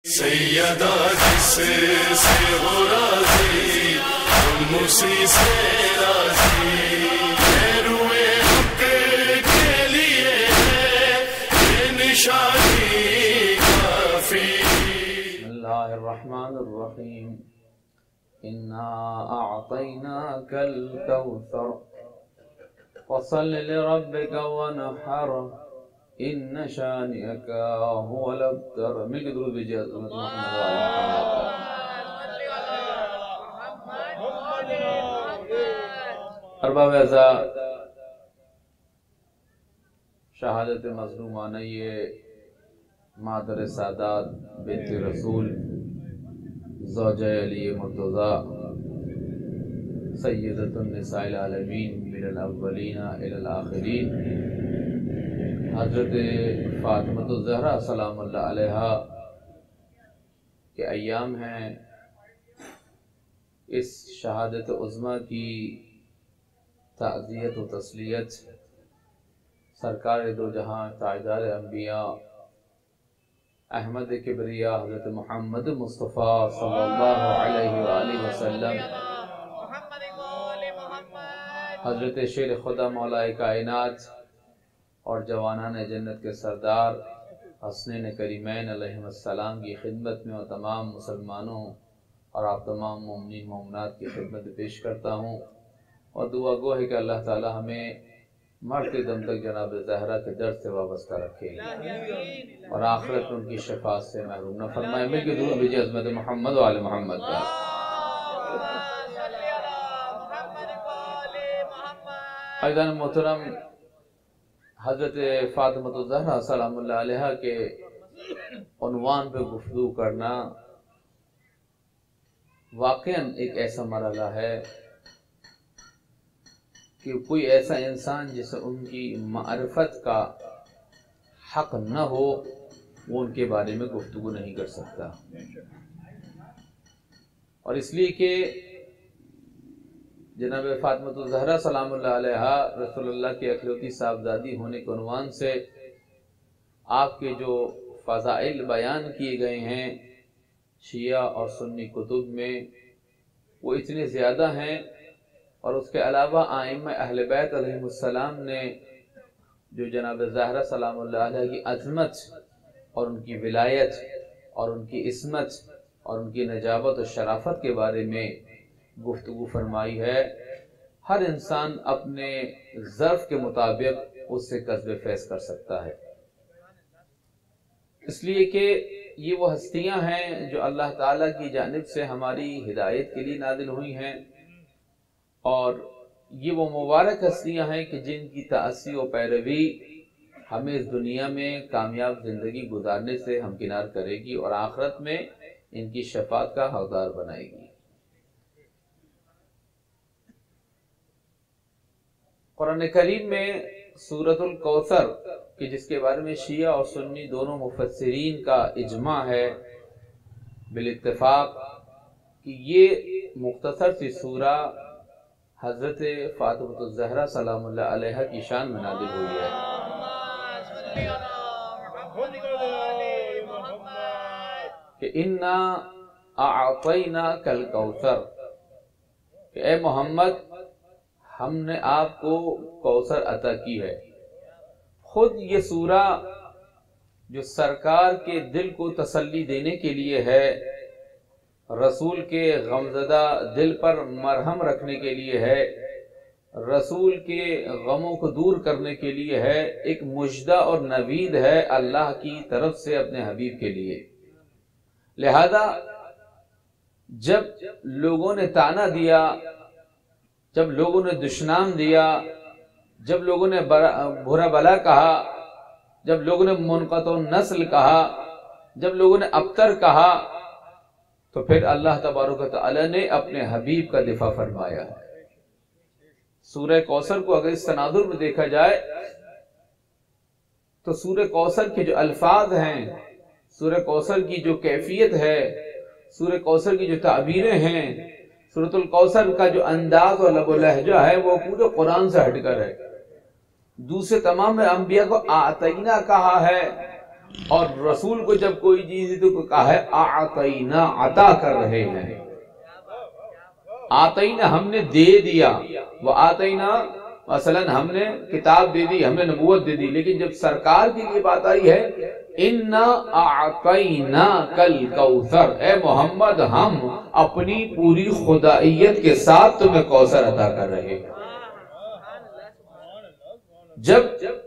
سیدہ جس سے ہو راضی ہم اسی سے راضی روئے حق کے لیے ہے یہ نشانی کافی. بسم اللہ الرحمن الرحیم. انا اعطیناک الکوثر فصل لربک وانحر ان شانئک هو الابتر. مل کے درود بھیجئے حضرت محمد ارباب اعزاء. شہادت مظلومانہ یہ مادر سادات بنت رسول زوجہ علی مرتضی سیدۃ النساء العالمین من الاولین الی الاخرین حضرت فاطمۃ الزہرا سلام اللہ علیہا کے ایام ہیں. اس شہادت عظمیٰ کی تعزیت و تسلیت سرکار دو جہاں تاجدار انبیاء احمد کبریا حضرت محمد مصطفیٰ صلی اللہ علیہ وآلہ وسلم حضرت شیر خدا مولا کائنات اور جوانان جنت کے سردار حسنین کریمین علیہ السلام کی خدمت میں اور تمام مسلمانوں اور آپ تمام مومنین مومنات کی خدمت پیش کرتا ہوں اور دعا گو ہے کہ اللہ تعالی ہمیں مرتے دم تک جناب زہرا کے درد سے وابستہ رکھے اور آخرت میں ان کی شفاعت سے محروم نہ فرمائے. مل کے درود بھیجئے عظمت محمد و آل محمد کا. عزیزان محترم، حضرت فاطمۃ الزہرا سلام اللہ علیہا کے عنوان پہ گفتگو کرنا واقعاً ایک ایسا مرحلہ ہے کہ کوئی ایسا انسان جسے ان کی معرفت کا حق نہ ہو وہ ان کے بارے میں گفتگو نہیں کر سکتا. اور اس لیے کہ جناب فاطمۃ الزہرا سلام اللہ علیہا رسول اللہ کی اکلوتی صاحبزادی ہونے کے عنوان سے آپ کے جو فضائل بیان کیے گئے ہیں شیعہ اور سنی کتب میں وہ اتنے زیادہ ہیں. اور اس کے علاوہ ائمہ اہل بیت علیہ السلام نے جو جناب زہرا سلام اللہ علیہ کی عظمت اور ان کی ولایت اور ان کی عصمت اور ان کی نجابت و شرافت کے بارے میں گفتگو فرمائی ہے، ہر انسان اپنے ظرف کے مطابق اس سے کسب فیض کر سکتا ہے. اس لیے کہ یہ وہ ہستیاں ہیں جو اللہ تعالیٰ کی جانب سے ہماری ہدایت کے لیے نازل ہوئی ہیں اور یہ وہ مبارک ہستیاں ہیں کہ جن کی تأسی و پیروی ہمیں اس دنیا میں کامیاب زندگی گزارنے سے ہمکنار کرے گی اور آخرت میں ان کی شفاعت کا حقدار بنائے گی. قرآن کریم میں سورۃ الکوثر کہ جس کے بارے میں شیعہ اور سنی دونوں مفسرین کا اجماع ہے بالاتفاق کہ یہ مختصر سی سورہ حضرت فاطمۃ الزہرا سلام اللہ علیہا کی شان میں نازل ہوئی ہے. کہ انا اعطیناک الکوثر، کہ اے محمد ہم نے آپ کو کوثر عطا کی ہے. خود یہ سورہ جو سرکار کے دل کو تسلی دینے کے لیے ہے، رسول کے غمزدہ دل پر مرہم رکھنے کے لیے ہے، رسول کے غموں کو دور کرنے کے لیے ہے، ایک مژدہ اور نوید ہے اللہ کی طرف سے اپنے حبیب کے لیے. لہذا جب لوگوں نے تانا دیا، جب لوگوں نے دشنام دیا، جب لوگوں نے برا بلا کہا، جب لوگوں نے منقطع نسل کہا، جب لوگوں نے ابتر کہا، تو پھر اللہ تبارک و تعالی نے اپنے حبیب کا دفاع فرمایا. سورہ کوثر کو اگر اس تناظر میں دیکھا جائے تو سورہ کوثر کے جو الفاظ ہیں، سورہ کوثر کی جو کیفیت ہے، سورہ کوثر کی جو تعبیریں ہیں، سورۃ الکوثر کا جو انداز و لب و لہجہ ہے وہ پورے قرآن سے ہٹ کر ہے. دوسرے تمام انبیاء کو آتینا کہا ہے اور رسول کو جب کوئی چیز تو کہا ہے اعطینا، عطا کر رہے ہیں. آتینا ہم نے دے دیا، وہ آتینا مثلا ہم نے کتاب دے دی، ہم نے نبوت دے دی. لیکن جب سرکار کے لیے بات آئی ہے انا اعطیناک الکوثر، اے محمد ہم اپنی پوری خدائیت کے ساتھ تمہیں کوثر عطا کر رہے ہیں. جب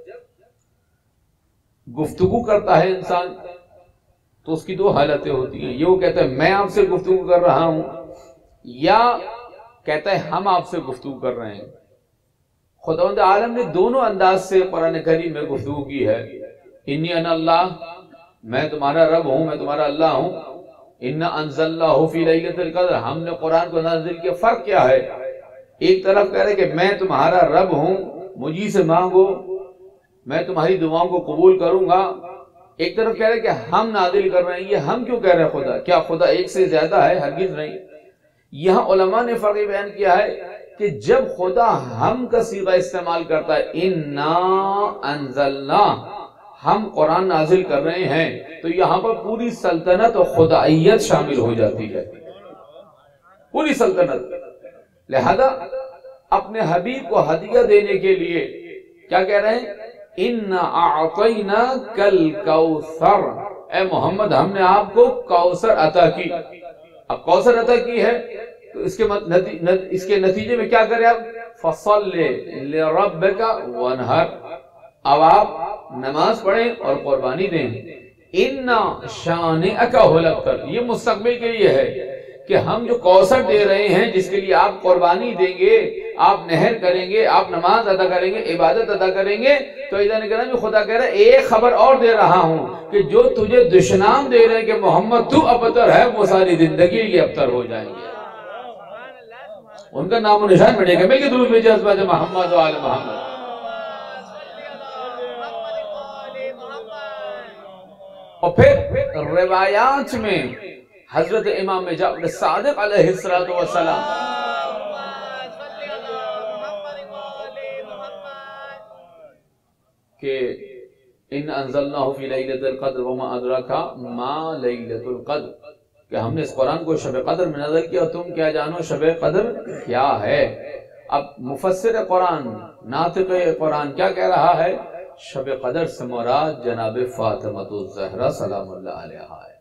گفتگو کرتا ہے انسان تو اس کی دو حالتیں ہوتی ہیں. یہ وہ کہتا ہے میں آپ سے گفتگو کر رہا ہوں، یا کہتا ہے ہم آپ سے گفتگو کر رہے ہیں. خداوند عالم نے دونوں انداز سے قرآن کریم میں گفتگو کی ہے. انی انا اللہ، میں تمہارا رب ہوں، میں تمہارا اللہ ہوں. انا انزلناہ فی لیلۃ القدر، ہم نے قرآن کو نازل کیا. فرق کیا ہے؟ ایک طرف کہہ رہے کہ میں تمہارا رب ہوں، مجھے سے مانگو، میں تمہاری دعاؤں کو قبول کروں گا. ایک طرف کہہ رہے کہ ہم نازل کر رہے ہیں. یہ ہم کیوں کہہ رہے ہیں؟ خدا کیا خدا ایک سے زیادہ ہے؟ ہرگز نہیں. یہاں علماء نے فرق بیان کیا ہے کہ جب خدا ہم کا صیغہ استعمال کرتا ہے انا انزلنا، ہم قرآن نازل کر رہے ہیں، تو یہاں پر پوری سلطنت اور خدائیت شامل ہو جاتی ہے، پوری سلطنت. لہذا اپنے حبیب کو ہدیہ دینے کے لیے کیا کہہ رہے ہیں؟ انا اعطیناک الکوثر، اے محمد ہم نے آپ کو کوثر عطا کی. اب کوثر عطا کی ہے تو اس کے نتیجے میں کیا کریں آپ؟ فصل لربک وانحر، اب آپ نماز پڑھیں اور قربانی دیں. انا شانئک هو الابتر، یہ مستقبل کے لیے ہے کہ ہم جو کوثر دے رہے ہیں، جس کے لیے آپ قربانی دیں گے، آپ نہر کریں گے، آپ نماز ادا کریں گے، عبادت ادا کریں گے، تو اذن کرام خدا کہہ رہا ہے ایک خبر اور دے رہا ہوں کہ جو تجھے دشنام دے رہے ہیں کہ محمد تو ابتر ہے، وہ ساری زندگی یہ ابتر ہو جائیں گے، ان کا نام و نشان مٹے گا. مل کے درود بھیجئے ازواج محمد و آل محمد. اور پھر روایات میں حضرت امام جعفر صادق علیہ السلام کہ ان انزلناہ فی لیلۃ القدر وما ادراک ما لیلۃ القدر، کہ ہم نے اس قرآن کو شب قدر میں نازل کیا، تم کیا جانو شب قدر کیا ہے. اب مفسر قرآن، ناطق قرآن کیا کہہ رہا ہے؟ شب قدر سے مراد جناب فاطمہ الزہرا سلام اللہ علیہا ہے.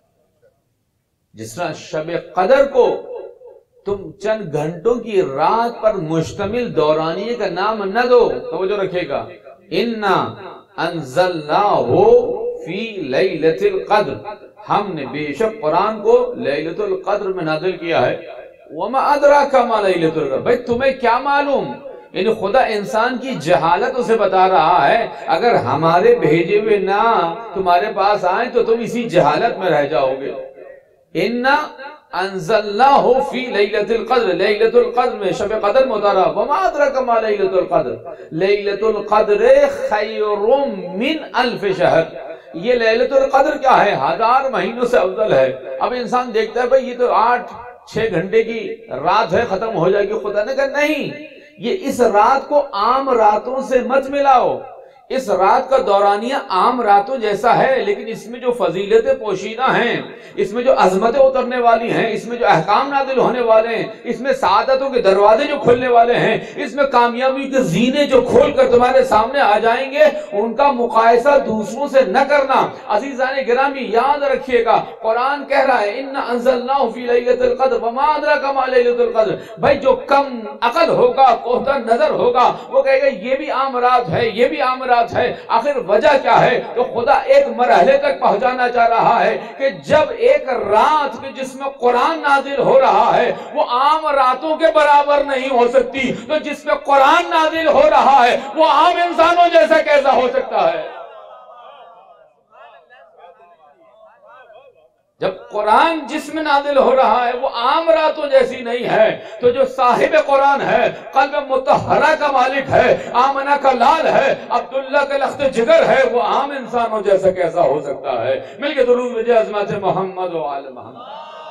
جس طرح شب قدر کو تم چند گھنٹوں کی رات پر مشتمل دورانیے کا نام نہ دو، توجہ رکھے گا، انا انزلناہ فی لیلۃ القدر، ہم نے بے شک قرآن کو لیلۃ القدر میں نازل کیا ہے. وما ادراک ما لیلۃ القدر، بھئی تمہیں کیا معلوم؟ یعنی خدا انسان کی جہالت اسے بتا رہا ہے، اگر ہمارے بھیجے ہوئے نہ تمہارے پاس آئیں تو تم اسی جہالت میں رہ جاؤ گے. انا انزلناہ فی لیلۃ القدر، لیلۃ القدر میں شب قدر متعارف. وما ادراک ما لیلۃ القدر، لیلۃ القدر خیر من الف شہر، یہ لیلۃ القدر کیا ہے؟ 1000 مہینوں سے افضل ہے. اب انسان دیکھتا ہے بھئی یہ تو 8-6 گھنٹے کی رات ہے، ختم ہو جائے گی. خدا نے کہا نہیں، یہ اس رات کو عام راتوں سے مت ملاؤ. اس رات کا دورانیہ عام راتوں جیسا ہے، لیکن اس میں جو فضیلتیں پوشیدہ ہیں، اس میں جو عظمتیں اترنے والی ہیں، اس میں جو احکام نازل ہونے والے ہیں، اس میں سعادتوں کے دروازے جو کھلنے والے ہیں، اس میں کامیابی کے زینے جو کھول کر تمہارے سامنے آ جائیں گے، ان کا مقایسہ دوسروں سے نہ کرنا. عزیزان گرامی یاد رکھیے گا، قرآن کہہ رہا ہے انا انزلناہ فی لیلۃ القدر وما ادراک ما لیلۃ القدر. بھائی جو کم عقل ہوگا، کوہتر نظر ہوگا، وہ کہے گا یہ بھی عام رات ہے، یہ بھی عام رات ہے. آخر وجہ کیا ہے؟ تو خدا ایک مرحلے تک پہنچانا چاہ رہا ہے کہ جب ایک رات کے جس میں قرآن نازل ہو رہا ہے وہ عام راتوں کے برابر نہیں ہو سکتی، تو جس میں قرآن نازل ہو رہا ہے وہ عام انسانوں جیسا کیسا ہو سکتا ہے؟ جب قرآن جس میں نازل ہو رہا ہے وہ عام راتوں جیسی نہیں ہے، تو جو صاحب قرآن ہے، قلب مطہرہ کا مالک ہے، آمنہ کا لال ہے، عبداللہ کا لخت جگر ہے، وہ عام انسانوں جیسا کیسا ہو سکتا ہے؟ مل کے درود بھیجئے عظمت محمد و آل محمد.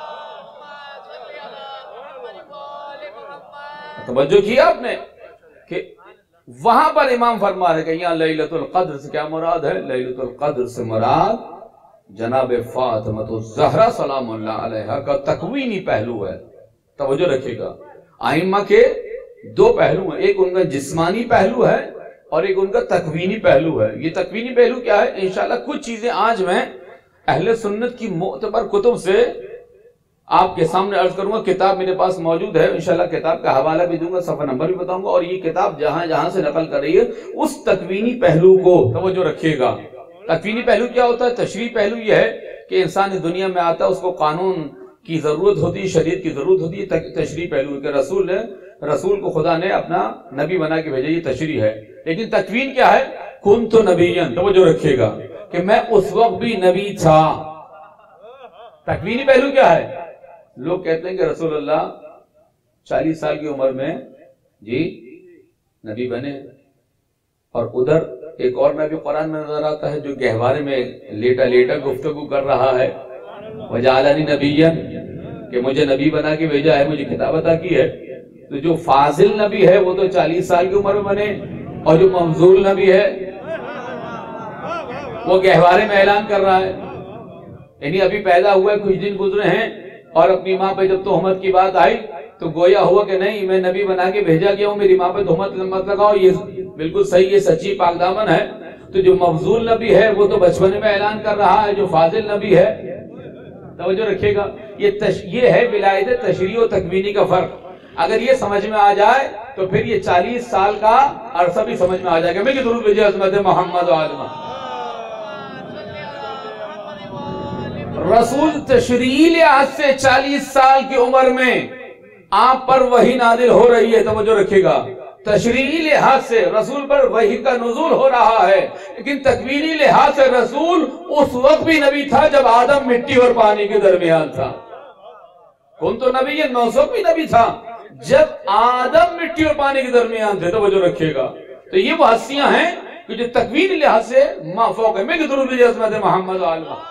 توجہ کیا آپ نے کہ وہاں پر امام فرما رہے کہ یہاں لیلۃ القدر سے کیا مراد ہے؟ لیلۃ القدر سے مراد جناب فاطمہ الزہرا سلام اللہ علیہا کا تکوینی پہلو ہے. توجہ رکھیے گا، ائمہ کے دو پہلو ہیں، ایک ان کا جسمانی پہلو ہے اور ایک ان کا تکوینی پہلو ہے. یہ تکوینی پہلو کیا ہے؟ انشاءاللہ کچھ چیزیں آج میں اہل سنت کی معتبر کتب سے آپ کے سامنے عرض کروں گا. کتاب میرے پاس موجود ہے، انشاءاللہ کتاب کا حوالہ بھی دوں گا، صفحہ نمبر بھی بتاؤں گا، اور یہ کتاب جہاں جہاں سے نقل کر رہی ہے اس تکوینی پہلو کو توجہ رکھیے گا. تکوینی پہلو کیا ہوتا ہے؟ تشریعی پہلو یہ ہے کہ انسان اس دنیا میں آتا ہے، اس کو قانون کی ضرورت ہوتی ہے، شریعت کی ضرورت ہوتی ہے. تشریعی پہلو کہ رسول کو خدا نے اپنا نبی بنا کے بھیجا، یہ تشریع ہے. لیکن تکوین کیا ہے؟ کنت نبیًا، توجہ رکھیے گا کہ میں اس وقت بھی نبی تھا. تکوینی پہلو کیا ہے؟ لوگ کہتے ہیں کہ رسول اللہ 40 سال کی عمر میں جی نبی بنے، اور ادھر ایک اور نبی قرآن میں نظر آتا ہے جو گہوارے میں لیٹا لیٹا گفتگو کر رہا ہے، وجعلنی نبیًا، کہ مجھے نبی بنا کے بھیجا ہے، مجھے کتاب عطا کی ہے. تو جو فاضل نبی ہے وہ تو 40 سال کی عمر میں بنے، اور جو مفضول نبی ہے وہ گہوارے میں اعلان کر رہا ہے. یعنی ابھی پیدا ہوا ہے، کچھ دن گزرے ہیں، اور اپنی ماں پہ جب تہمت کی بات آئی تو گویا ہوا کہ نہیں میں نبی بنا کے بھیجا گیا ہوں، میری ماں پہ تہمت مت لگاؤ. یہ بالکل صحیح، یہ سچی پاک دامن ہے. تو جو مفضول نبی ہے وہ تو بچپنے میں اعلان کر رہا ہے، جو فاضل نبی ہے توجہ رکھیے گا. یہ ہے ولایت تشریعی و تکوینی کا فرق. اگر یہ سمجھ میں آ جائے تو پھر یہ 40 سال کا عرصہ بھی سمجھ میں آ جائے گا. میں کہ درود بھیجیے عظمت محمد و آل محمد. رسول تشریعی لحاظ سے 40 سال کی عمر میں آپ پر وحی نازل ہو رہی ہے، توجہ رکھیے گا. تشریعی لحاظ سے رسول پر وحی کا نزول ہو رہا ہے، لیکن تکوینی لحاظ سے رسول اس وقت بھی نبی تھا جب آدم مٹی اور پانی کے درمیان تھا. کون تو نبی ہے؟ 900 بھی نبی تھا جب آدم مٹی اور پانی کے درمیان تھے. توجہ رکھیے گا. تو یہ وہ ہستیاں ہیں کہ جو تکوینی لحاظ سے مافوق ہے. میں کہ درود بھیجیے عظمت محمد و آل محمد.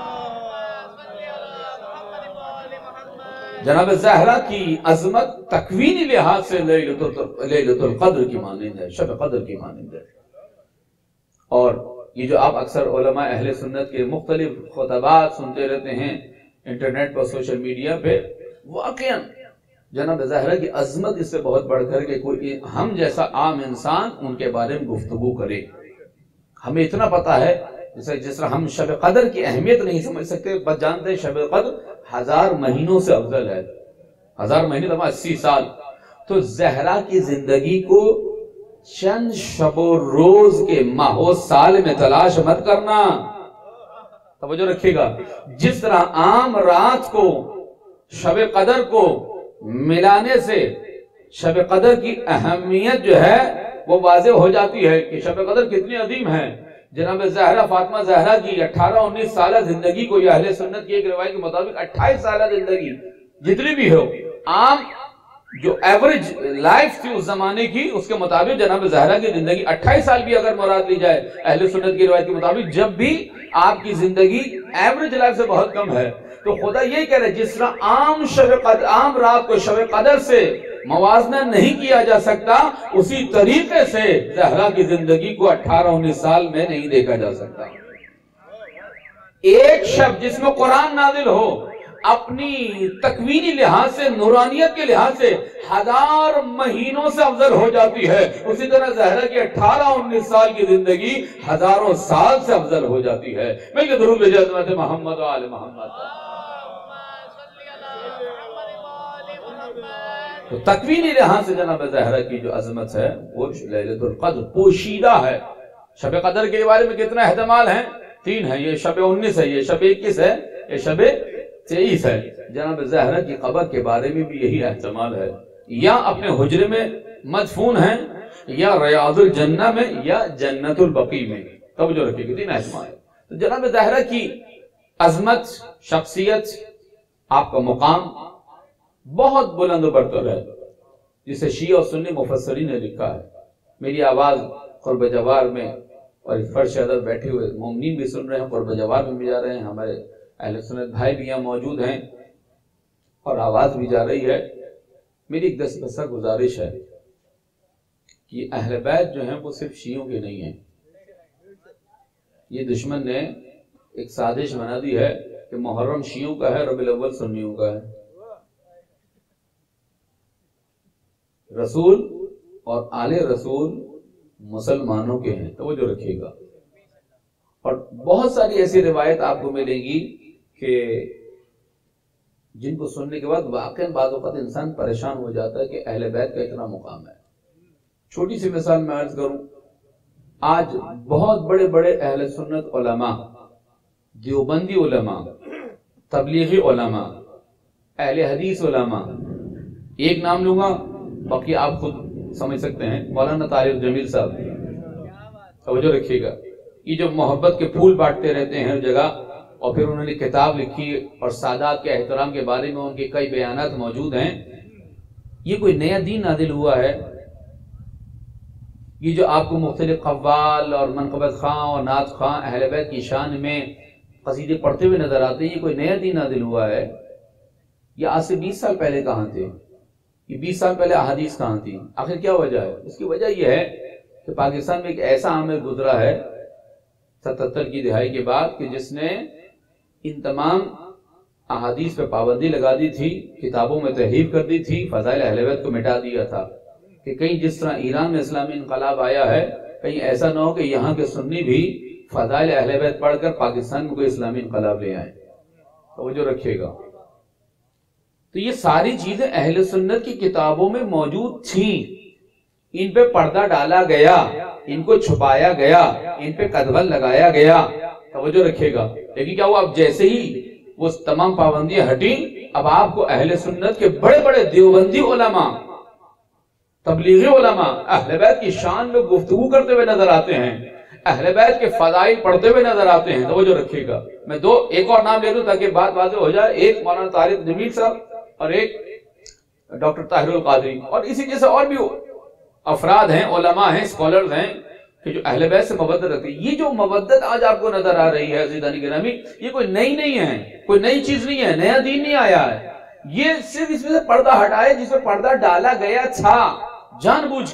جناب زہرا کی عظمت تکوینی لحاظ سے لیلۃ القدر کی مانند ہے، شب قدر کی مانند ہے. اور یہ جو آپ اکثر علماء اہل سنت کے مختلف خطبات سنتے رہتے ہیں انٹرنیٹ پر، سوشل میڈیا پہ، واقعاً جناب زہرا کی عظمت اس سے بہت بڑھ کر کے کوئی ہم جیسا عام انسان ان کے بارے میں گفتگو کرے. ہمیں اتنا پتا ہے جس طرح ہم شب قدر کی اہمیت نہیں سمجھ سکتے، بس جانتے ہیں شب قدر 1000 مہینوں سے افضل ہے. 1000 مہینے تو 80 سال. تو زہرا کی زندگی کو چند شب و روز کے ماہ و سال میں تلاش مت کرنا. توجہ رکھیے گا. جس طرح عام رات کو شب قدر کو ملانے سے شب قدر کی اہمیت جو ہے وہ واضح ہو جاتی ہے کہ شب قدر کتنی عظیم ہے. جناب زہرا فاطمہ زہرا کی 18-19 سالہ زندگی کو، یہ اہل سنت کی ایک روایت کے مطابق 28 سالہ زندگی جتنی بھی ہو، عام جو ایوریج لائف تھی اس زمانے کی، اس کے مطابق جناب زہرا کی زندگی 28 سال بھی اگر مراد لی جائے اہل سنت کی روایت کے مطابق، جب بھی آپ کی زندگی ایوریج لائف سے بہت کم ہے. تو خدا یہی کہہ رہے جس طرح عام رات کو شب قدر سے موازنہ نہیں کیا جا سکتا، اسی طریقے سے زہرا کی زندگی کو 18-19 سال میں نہیں دیکھا جا سکتا. ایک شب جس میں قرآن نازل ہو اپنی تکوینی لحاظ سے، نورانیت کے لحاظ سے 1000 مہینوں سے افضل ہو جاتی ہے. اسی طرح زہرا کی 18-19 سال کی زندگی ہزاروں سال سے افضل ہو جاتی ہے. میں کہ درود بھیجیے عظمت محمد و آل محمد. تو تکوینی لحاظ سے جناب زہرا کی جو عظمت ہے وہ لیلۃ القدر پوشیدہ ہے. شب قدر کے بارے میں کتنا احتمال ہیں؟ 3 ہیں. یہ شب 19 ہے، یہ شب 21 ہے، یہ شب 23 ہے. جناب زہرا کی قبر کے بارے میں بھی یہی احتمال ہے، یا اپنے حجرے میں مدفون ہیں، یا ریاض الجنہ میں، یا جنت البقیع میں. توجہ رکھیے گا، 3 احتمال ہے. تو جناب زہرا کی عظمت، شخصیت، آپ کا مقام بہت بلند و برتر ہے، جسے شیعہ اور سنی مفسرین نے لکھا ہے. میری آواز قرب جوار میں اور اس فرش عدد بیٹھے ہوئے مومنین بھی سن رہے ہیں، قرب جوار میں بھی جا رہے ہیں، ہمارے اہل سنت بھائی بھی یہاں موجود ہیں اور آواز بھی جا رہی ہے. میری ایک دسترسہ گزارش ہے کہ اہل بیت جو ہیں وہ صرف شیعوں کے نہیں ہیں. یہ دشمن نے ایک سازش بنا دی ہے کہ محرم شیعوں کا ہے، ربیع الاول سنیوں کا ہے. رسول اور آل رسول مسلمانوں کے ہیں، توجہ رکھیے گا. اور بہت ساری ایسی روایت آپ کو ملیں گی کہ جن کو سننے کے بعد واقعاً بعض اوقات انسان پریشان ہو جاتا ہے کہ اہل بیت کا اتنا مقام ہے. چھوٹی سی مثال میں عرض کروں، آج بہت بڑے بڑے اہل سنت علماء، دیوبندی علماء، تبلیغی علماء، اہل حدیث علماء، ایک نام لوں گا باقی آپ خود سمجھ سکتے ہیں، مولانا طارق جمیل صاحب، توجہ رکھیے گا. یہ جو محبت کے پھول بانٹتے رہتے ہیں ہر جگہ، اور پھر انہوں نے کتاب لکھی اور سادات کے احترام کے بارے میں ان کے کئی بیانات موجود ہیں. یہ کوئی نیا دین نازل ہوا ہے؟ یہ جو آپ کو مختلف قوال اور منقبت خواں اور نعت خواں اہل بیت کی شان میں قصیدے پڑھتے ہوئے نظر آتے ہیں، یہ کوئی نیا دین نازل ہوا ہے؟ یہ آج سے 20 سال پہلے کہاں تھے؟ یہ 20 سال پہلے احادیث کہاں تھی؟ آخر کیا وجہ ہے؟ اس کی وجہ یہ ہے کہ پاکستان میں ایک ایسا عامل گزرا ہے 77 کی دہائی کے بعد کہ جس نے ان تمام احادیث پہ پابندی لگا دی تھی، کتابوں میں تحریف کر دی تھی، فضائل اہل بیت کو مٹا دیا تھا کہ کہیں جس طرح ایران میں اسلامی انقلاب آیا ہے، کہیں ایسا نہ ہو کہ یہاں کے سنی بھی فضائل اہل بیت پڑھ کر پاکستان میں کوئی اسلامی انقلاب لے آئیں. توجہ رکھیے گا. تو یہ ساری چیزیں اہل سنت کی کتابوں میں موجود تھیں، ان پہ پردہ ڈالا گیا، ان کو چھپایا گیا، ان پہ قدغن لگایا گیا. توجہ رکھیے گا. لیکن کیا ہوا، اب جیسے ہی وہ تمام پابندیاں ہٹیں، اب آپ کو اہل سنت کے بڑے بڑے دیوبندی علماء، تبلیغی علماء اہل بیت کی شان میں گفتگو کرتے ہوئے نظر آتے ہیں، اہل بیت کے فضائل پڑھتے ہوئے نظر آتے ہیں. توجہ رکھیے گا. میں ایک اور نام لے دوں تاکہ بات واضح ہو جائے. ایک مولانا طارق جمیل صاحب اور ایک ڈاکٹر طاہر القادری، اور اسی جیسے اور بھی افراد ہیں، علماء ہیں، اسکالرز ہیں کہ جو اہل بیت سے محبت رکھتے ہیں. یہ جو محبت آج آپ کو نظر آ رہی ہے عزیزان گرامی، یہ کوئی نئی نہیں ہے، کوئی نئی چیز نہیں ہے، نیا دین نہیں آیا ہے. یہ صرف اس میں سے پردہ ہٹائے جس میں پردہ ڈالا گیا تھا، جان بوجھ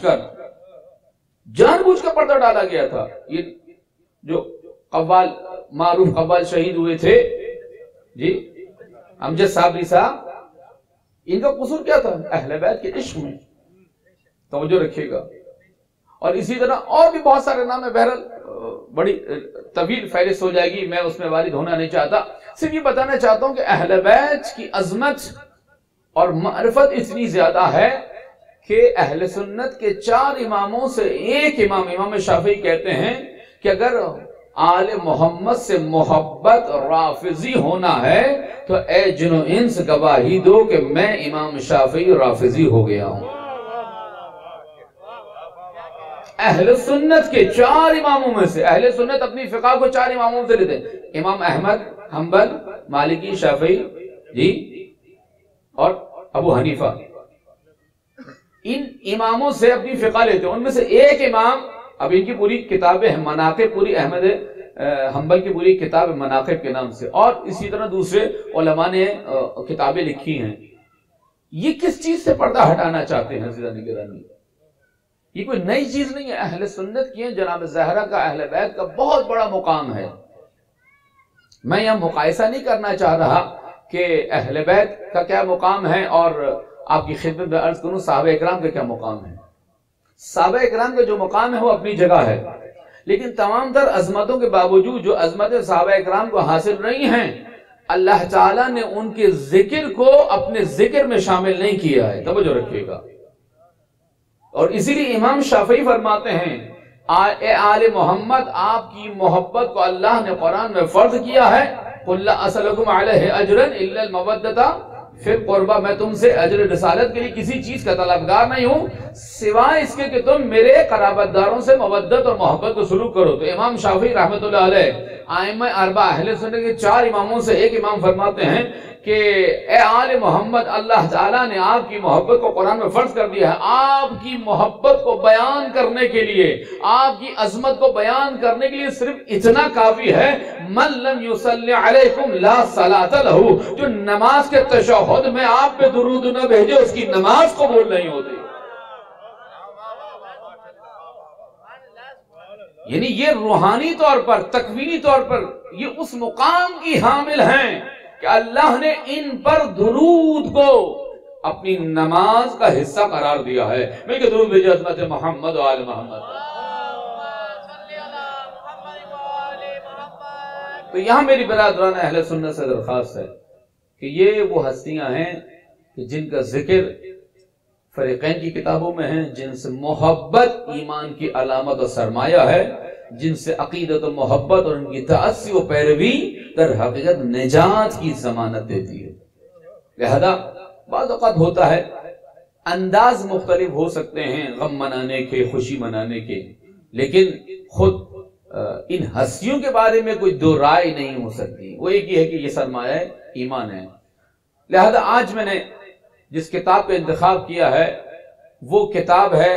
کر پردہ ڈالا گیا تھا. یہ جو قوال، معروف قوال شہید ہوئے تھے جی، امجد صابری صاحب، ان کا قصور کیا تھا؟ اہل بیت کے عشق میں. توجہ رکھیے گا. اور اسی طرح اور بھی بہت سارے نام ہیں. بہرحال بڑی طویل فہرست ہو جائے گی، میں اس میں وارد ہونا نہیں چاہتا. صرف یہ بتانا چاہتا ہوں کہ اہل بیت کی عظمت اور معرفت اتنی زیادہ ہے کہ اہل سنت کے 4 اماموں سے ایک امام شافعی کہتے ہیں کہ اگر آل محمد سے محبت رافضی ہونا ہے تو اے جن و انس گواہی دو کہ میں امام شافعی رافضی ہو گیا ہوں. اہل سنت کے 4 اماموں میں سے، اہل سنت اپنی فقہ کو 4 اماموں سے لیتے ہیں، امام احمد، حنبل، مالکی، شافعی جی اور ابو حنیفہ. ان اماموں سے اپنی فقہ لیتے ہیں. ان میں سے ایک امام، اب ان کی پوری کتاب مناقب، پوری احمد حنبل کی پوری کتاب مناقب کے نام سے، اور اسی طرح دوسرے علماء نے کتابیں لکھی ہیں. یہ کس چیز سے پردہ ہٹانا چاہتے ہیں عزیزان گرامی؟ یہ کوئی نئی چیز نہیں ہے، اہل سنت کی ہے. جناب زہرا کا، اہل بیت کا بہت بڑا مقام ہے. میں یہاں مقایسہ نہیں کرنا چاہ رہا کہ اہل بیت کا کیا مقام ہے اور آپ کی خدمت میں عرض کروں صحابہ اکرام کا کیا مقام ہے. صحابہ اکرام کا جو مقام ہے وہ اپنی جگہ ہے، لیکن تمام تر عظمتوں کے باوجود جو عظمت صحابہ اکرام کو حاصل نہیں ہیں، اللہ تعالیٰ نے ان کے ذکر کو اپنے ذکر میں شامل نہیں کیا ہے. توجہ رکھیے گا. اور اسی لیے امام شافعی فرماتے ہیں اے آل محمد، آپ کی محبت کو اللہ نے قرآن میں فرض کیا ہے. قُلْ لَا أَسْأَلُكُمْ عَلَيْهِ أَجْرًا إِلَّا الْمَوَدَّةَ فِي الْقُرْبَى، میں تم سے اجر رسالت کے لیے کسی چیز کا طلبگار نہیں ہوں سوائے اس کے کہ تم میرے قرابت داروں سے مودت اور محبت کو سلوک کرو. تو امام شافعی رحمۃ اللہ علیہ ائمہ اربعہ اہل سنت کے 4 اماموں سے ایک امام فرماتے ہیں کہ اے آل محمد، اللہ تعالیٰ نے آپ کی محبت کو قرآن میں فرض کر دیا ہے. آپ کی محبت کو بیان کرنے کے لیے، آپ کی عظمت کو بیان کرنے کے لیے صرف اتنا کافی ہے، من لم یصلی علیکم لا صلاۃ لہ، جو نماز کے تشہد میں آپ پہ درود نہ بھیجے اس کی نماز قبول نہیں ہوتی. یعنی یہ روحانی طور پر، تکوینی طور پر یہ اس مقام کی حامل ہیں کہ اللہ نے ان پر درود کو اپنی نماز کا حصہ قرار دیا ہے. میں کہ درود بھیجے عظمت محمد و آل محمد. تو یہاں میری برادران اہل سنت سے درخواست ہے کہ یہ وہ ہستیاں ہیں کہ جن کا ذکر فریقین کی کتابوں میں ہے، جن سے محبت ایمان کی علامت و سرمایہ ہے، جن سے عقیدت و محبت اور ان کی تأسی و پیروی در حقیقت نجات کی ضمانت دیتی ہے. لہذا بعض اوقات ہوتا ہے انداز مختلف ہو سکتے ہیں غم منانے کے، خوشی منانے کے، لیکن خود ان ہستیوں کے بارے میں کوئی دو رائے نہیں ہو سکتی. وہ ایک ہی ہے کہ یہ سرمایہ ایمان ہے. لہذا آج میں نے جس کتاب کا انتخاب کیا ہے وہ کتاب ہے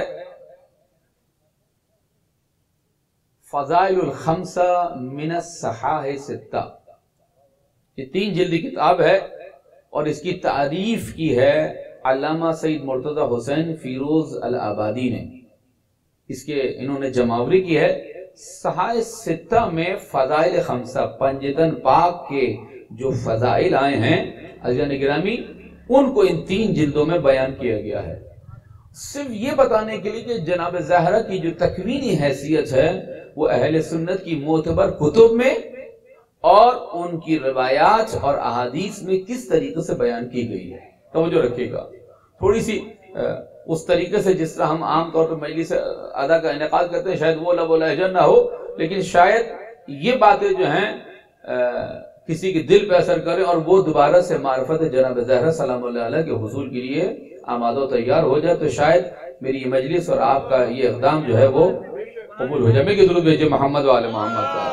فضائل الخمسہ من الصحاح ستہ. یہ 3 جلدی کتاب ہے اور اس کی تعریف کی ہے علامہ سید مرتضی حسین فیروز الآبادی نے. اس کے انہوں نے جمعاوری کی ہے. صحاح ستہ میں فضائل خمسہ، پنجتن پاک کے جو فضائل آئے ہیں عزیزان گرامی، ان کو ان 3 جلدوں میں بیان کیا گیا ہے. صرف یہ بتانے کے لیے کہ جناب زہرا کی جو تکوینی حیثیت ہے وہ اہل سنت کی معتبر کتب میں اور ان کی روایات اور احادیث میں کس طریقے سے بیان کی گئی ہے. توجہ رکھیے گا. تھوڑی سی اس طریقے سے جس طرح ہم عام طور پر مجلس ادا کا انعقاد کرتے ہیں شاید وہ لب و لہجہ نہ ہو، لیکن شاید یہ باتیں جو ہیں کسی کے دل پہ اثر کرے اور وہ دوبارہ سے معرفت جناب زہرا سلام اللہ علیہ کے حصول کے لیے آمادہ و تیار ہو جائے، تو شاید میری یہ مجلس اور آپ کا یہ اقدام جو ہے وہ قبول ہو جائے. میں کہ درود بھیجے محمد و آل محمد کا.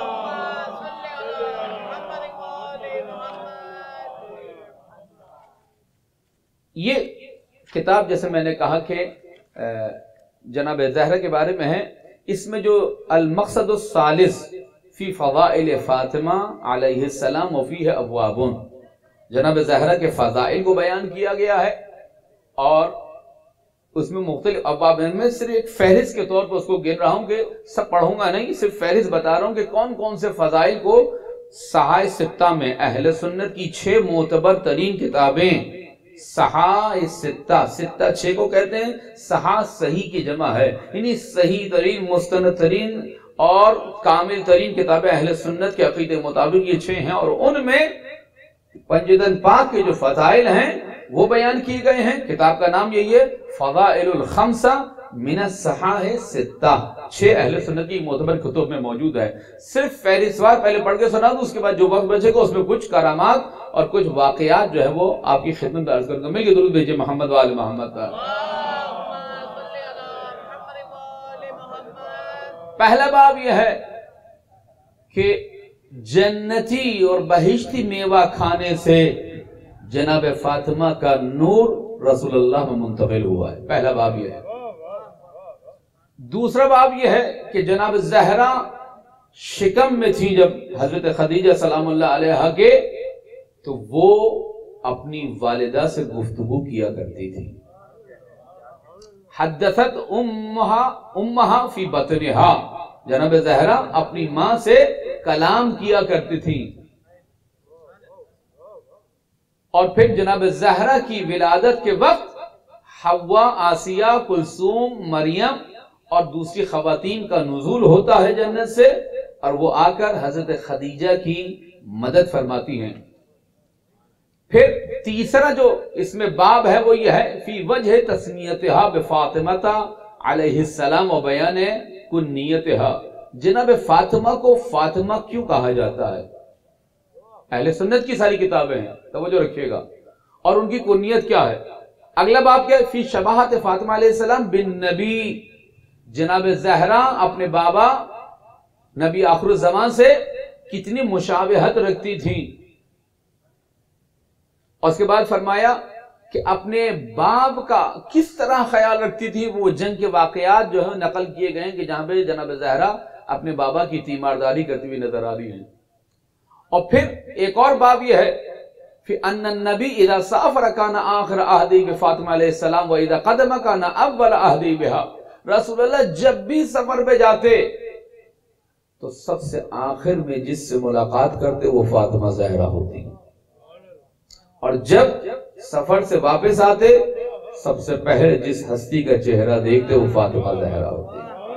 یہ کتاب جیسے میں نے کہا کہ جناب زہرا کے بارے میں ہے. اس میں جو المقصد الثالث فی فضائل فاطمہ علیہ السلام وفیہ ابواب، جناب زہرا کے فضائل کو بیان کیا گیا ہے اور اس میں مختلف ابواب ہیں. میں صرف ایک فہرست کے طور پر اس کو گن رہا ہوں کہ سب پڑھوں گا نہیں، صرف فہرست بتا رہا ہوں کہ کون کون سے فضائل کو صحاح ستہ میں اہل سنت کی 6 معتبر ترین کتابیں صحاح ستہ، 6 کو کہتے ہیں، صحاح صحیح کی جمع ہے، یعنی صحیح ترین، مستند ترین اور کامل ترین کتابیں اہل سنت کے عقیدے مطابق یہ 6 ہیں، اور ان میں پنجتن پاک کے جو فضائل ہیں وہ بیان کیے گئے ہیں. کتاب کا نام یہی ہے فضائل الخمسہ من الصحاح ستہ. 6 اہل سنت کی معتبر کتب میں موجود ہے. صرف فہرستوار پہلے پڑھ کے سنا دوں، اس کے بعد جو وقت بچے گا اس میں کچھ کرامات اور کچھ واقعات جو ہے وہ آپ کی خدمت میں عرض کروں گا. میں کہ درود بھیجے محمد و آل محمد کا. پہلا باب یہ ہے کہ جنتی اور بہشتی میوہ کھانے سے جناب فاطمہ کا نور رسول اللہ میں منتقل ہوا ہے. پہلا باب یہ ہے. دوسرا باب یہ ہے کہ جناب زہرا شکم میں تھی جب حضرت خدیجہ سلام اللہ علیہا کے، تو وہ اپنی والدہ سے گفتگو کیا کرتی تھی. حدثت امہا فی بطنہا، جناب زہرا اپنی ماں سے کلام کیا کرتی تھی. اور پھر جناب زہرا کی ولادت کے وقت حوا، آسیہ، کلثوم، مریم اور دوسری خواتین کا نزول ہوتا ہے جنت سے، اور وہ آ کر حضرت خدیجہ کی مدد فرماتی ہیں. پھر تیسرا جو اس میں باب ہے وہ یہ ہے فی وجہ تسمیتہا بفاطمہ علیہ السلام و بیان کنیتہا. جناب فاطمہ کو فاطمہ کیوں کہا جاتا ہے؟ اہل سنت کی ساری کتابیں ہیں، توجہ رکھیے گا. اور ان کی کنیت کیا ہے؟ اگلا باب کیا ہے؟ فی شباہت فاطمہ علیہ السلام بن نبی. جناب زہرا اپنے بابا نبی آخر الزمان سے کتنی مشابہت رکھتی تھی. اور اس کے بعد فرمایا کہ اپنے باپ کا کس طرح خیال رکھتی تھی. وہ جنگ کے واقعات جو ہیں نقل کیے گئے ہیں کہ جہاں پہ جناب زہرا اپنے بابا کی تیمارداری کرتی ہوئی نظر آ رہی ہیں. اور پھر ایک اور باب یہ ہے فی ان النبی اذا سافر کان آخر عہدی بفاطمہ علیہ السلام و اذا قدم کان اول عہدی بہا. رسول اللہ جب بھی سفر پہ جاتے تو سب سے آخر میں جس سے ملاقات کرتے وہ فاطمہ زہرا ہوتی، اور جب سفر سے واپس آتے سب سے پہلے جس ہستی کا چہرہ دیکھتے وہ فاطمہ زہرا ہوتی۔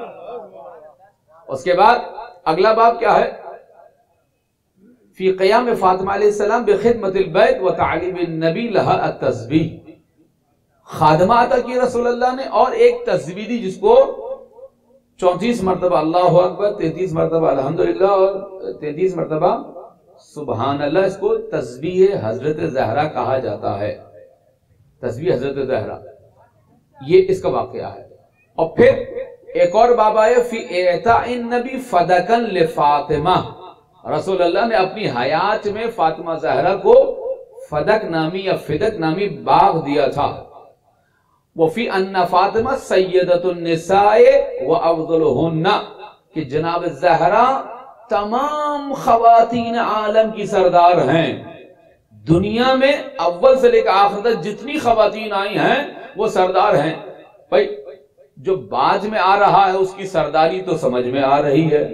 اس کے بعد اگلا باب کیا ہے؟ فی قیام فاطمہ علیہ السلام بخدمت البیت و تعلیم النبی لہا التسبیح، خادمہ عطا کی رسول اللہ نے، اور ایک تسبیح دی جس کو 34 مرتبہ اللہ اکبر، 33 مرتبہ الحمدللہ اور 33 مرتبہ سبحان اللہ، اس کو تسبیح حضرت زہرا کہا جاتا ہے۔ تسبیح حضرت زہرا، یہ اس کا واقعہ ہے۔ اور پھر ایک اور باب آئے فی اعطاء النبی فدکن لفاطمہ، رسول اللہ نے اپنی حیات میں فاطمہ زہرا کو فدک نامی یا فدک نامی باغ دیا تھا۔ وفی ان فاطمہ سیدۃ النساء وافضلہن، کہ جناب زہرا تمام خواتین عالم کی سردار ہیں، دنیا میں اول سے لے کر آخر تک جتنی خواتین آئی ہیں وہ سردار ہیں۔ بھائی جو بعد میں آ رہا ہے اس کی سرداری تو سمجھ میں آ رہی ہے،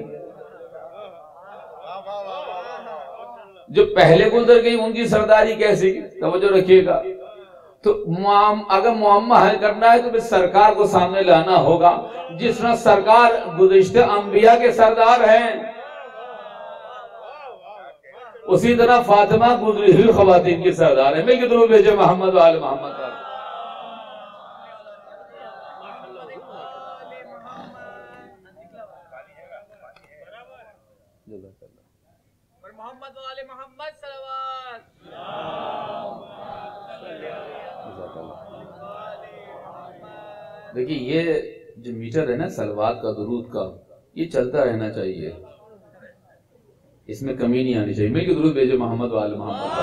جو پہلے گزر گئی ان کی سرداری کیسی، توجہ رکھیے گا۔ تو اگر معمہ حل کرنا ہے تو پھر سرکار کو سامنے لانا ہوگا، جس طرح سرکار گزشتہ انبیاء کے سردار ہیں اسی طرح فاطمہ گزری ہوئی خواتین کی سردار ہے۔ مل کے درود بھیجے محمد و آل محمد۔ محمد و آل محمد صلوات۔ دیکھیے یہ جو میٹر ہے نا صلوات کا، درود کا، یہ چلتا رہنا چاہیے، اس میں کمی نہیں آنی چاہیے۔ مل کے درود بھیجے محمد و آل محمد۔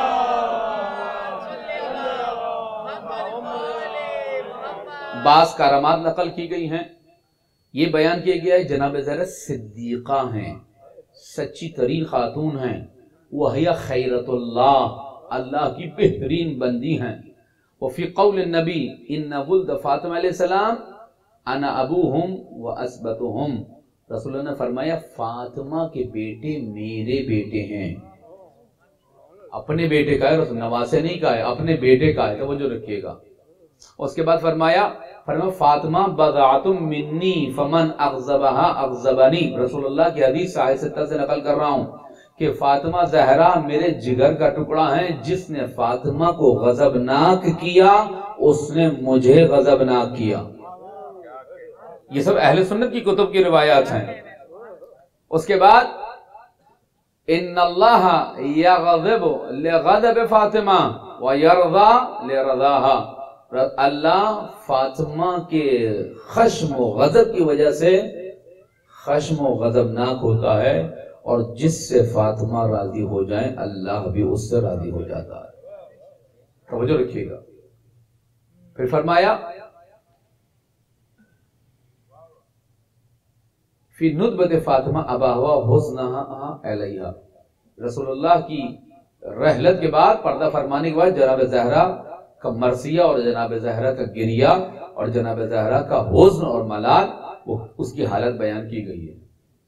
بعض کرامات نقل کی گئی ہیں، یہ بیان کیا گیا ہے جناب زہرا صدیقہ ہیں، سچی ترین خاتون ہیں، وہی خیرت اللہ، اللہ کی بہترین بندی ہیں۔ وفی قول النبی ان ولد فاطمہ علیہ السلام انا ابوہم و اسبتہم، رسول اللہ نے فرمایا فاطمہ کے بیٹے میرے بیٹے ہیں۔ اپنے بیٹے کا ہے، رسول نواسے نہیں کا ہے، اپنے بیٹے کا ہے، توجہ رکھیے گا۔ اس کے بعد فرمایا فاطمہ بضعۃ منی فمن اغضبها اغضبنی، رسول اللہ کی حدیث صحیح ستہ سے نقل کر رہا ہوں کہ فاطمہ زہرا میرے جگر کا ٹکڑا ہے، جس نے فاطمہ کو غضبناک کیا اس نے مجھے غضبناک کیا۔ یہ سب اہل سنت کی کتب کی روایات ہیں۔ اس کے بعد ان اللہ یغضب لغضب فاطمہ ویرضا لرضاها، اللہ فاطمہ کے خشم و غضب کی وجہ سے خشم و غضبناک ہوتا ہے، اور جس سے فاطمہ راضی ہو جائیں اللہ بھی اس سے راضی ہو جاتا ہے، توجہ رکھیے گا۔ پھر فرمایا فی ندبت فاطمہ اباہوا حزنہا علیہا، رسول اللہ کی رحلت کے بعد، پردہ فرمانے کے بعد جناب زہرا کا مرثیہ اور جناب زہرا کا گریہ اور جناب زہرا کا حزن اور ملال، وہ اس کی حالت بیان کی گئی ہے۔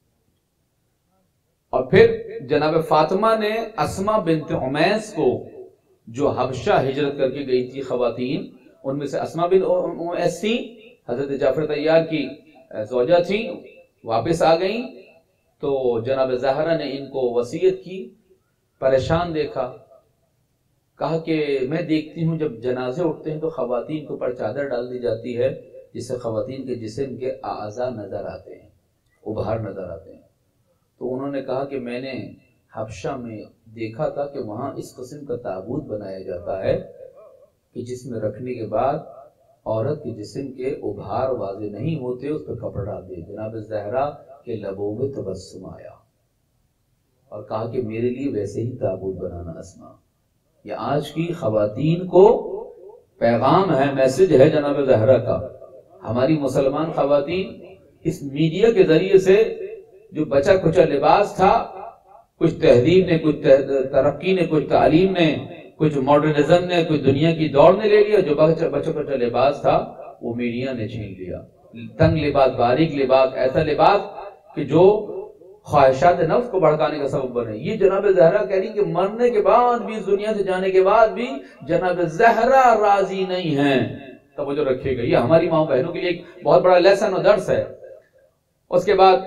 اور پھر جناب فاطمہ نے اسما بنت عمیس کو، جو حبشہ ہجرت کر کے گئی تھی خواتین، ان میں سے اسما بنت عمیس تھی، حضرت جعفر طیار کی زوجہ تھی، واپس آ گئیں تو جناب زہرا نے ان کو وصیت کی، پریشان دیکھا، کہا کہ میں دیکھتی ہوں جب جنازے اٹھتے ہیں تو خواتین کے اوپر چادر ڈال دی جاتی ہے جس سے خواتین کے جسم کے اعضاء نظر آتے ہیں، ابھار نظر آتے ہیں۔ تو انہوں نے کہا کہ میں نے حبشہ میں دیکھا تھا کہ وہاں اس قسم کا تابوت بنایا جاتا ہے کہ جس میں رکھنے کے بعد عورت کے جسم کے ابھار واضح نہیں ہوتے، اس پہ کپڑا ڈال دیا۔ جناب زہرا کے لبوں میں تبسم آیا اور کہا کہ میرے لیے ویسے ہی تابوت بنانا اسما۔ یہ آج کی خواتین کو پیغام ہے، میسج ہے جناب زہرا کا۔ ہماری مسلمان خواتین اس میڈیا کے ذریعے سے جو بچا کچا لباس تھا، کچھ تہذیب نے، کچھ ترقی نے، کچھ تعلیم نے، کچھ ماڈرنزم نے، کچھ دنیا کی دوڑ نے لے لیا، جو بچا کچا لباس تھا وہ میڈیا نے چھین لیا۔ تنگ لباس، باریک لباس، ایسا لباس کہ جو خواہشات نفس کو بھڑکانے کا سبب بنے. یہ جناب زہرا کہہ رہی کہ مرنے کے بعد بھی، اس دنیا سے جانے کے بعد بھی جناب زہرا راضی نہیں ہیں. توجہ رکھیے گا، یہ ہماری ماں بہنوں کے لیے ایک بہت بڑا لیسن اور درس ہے. اس کے بعد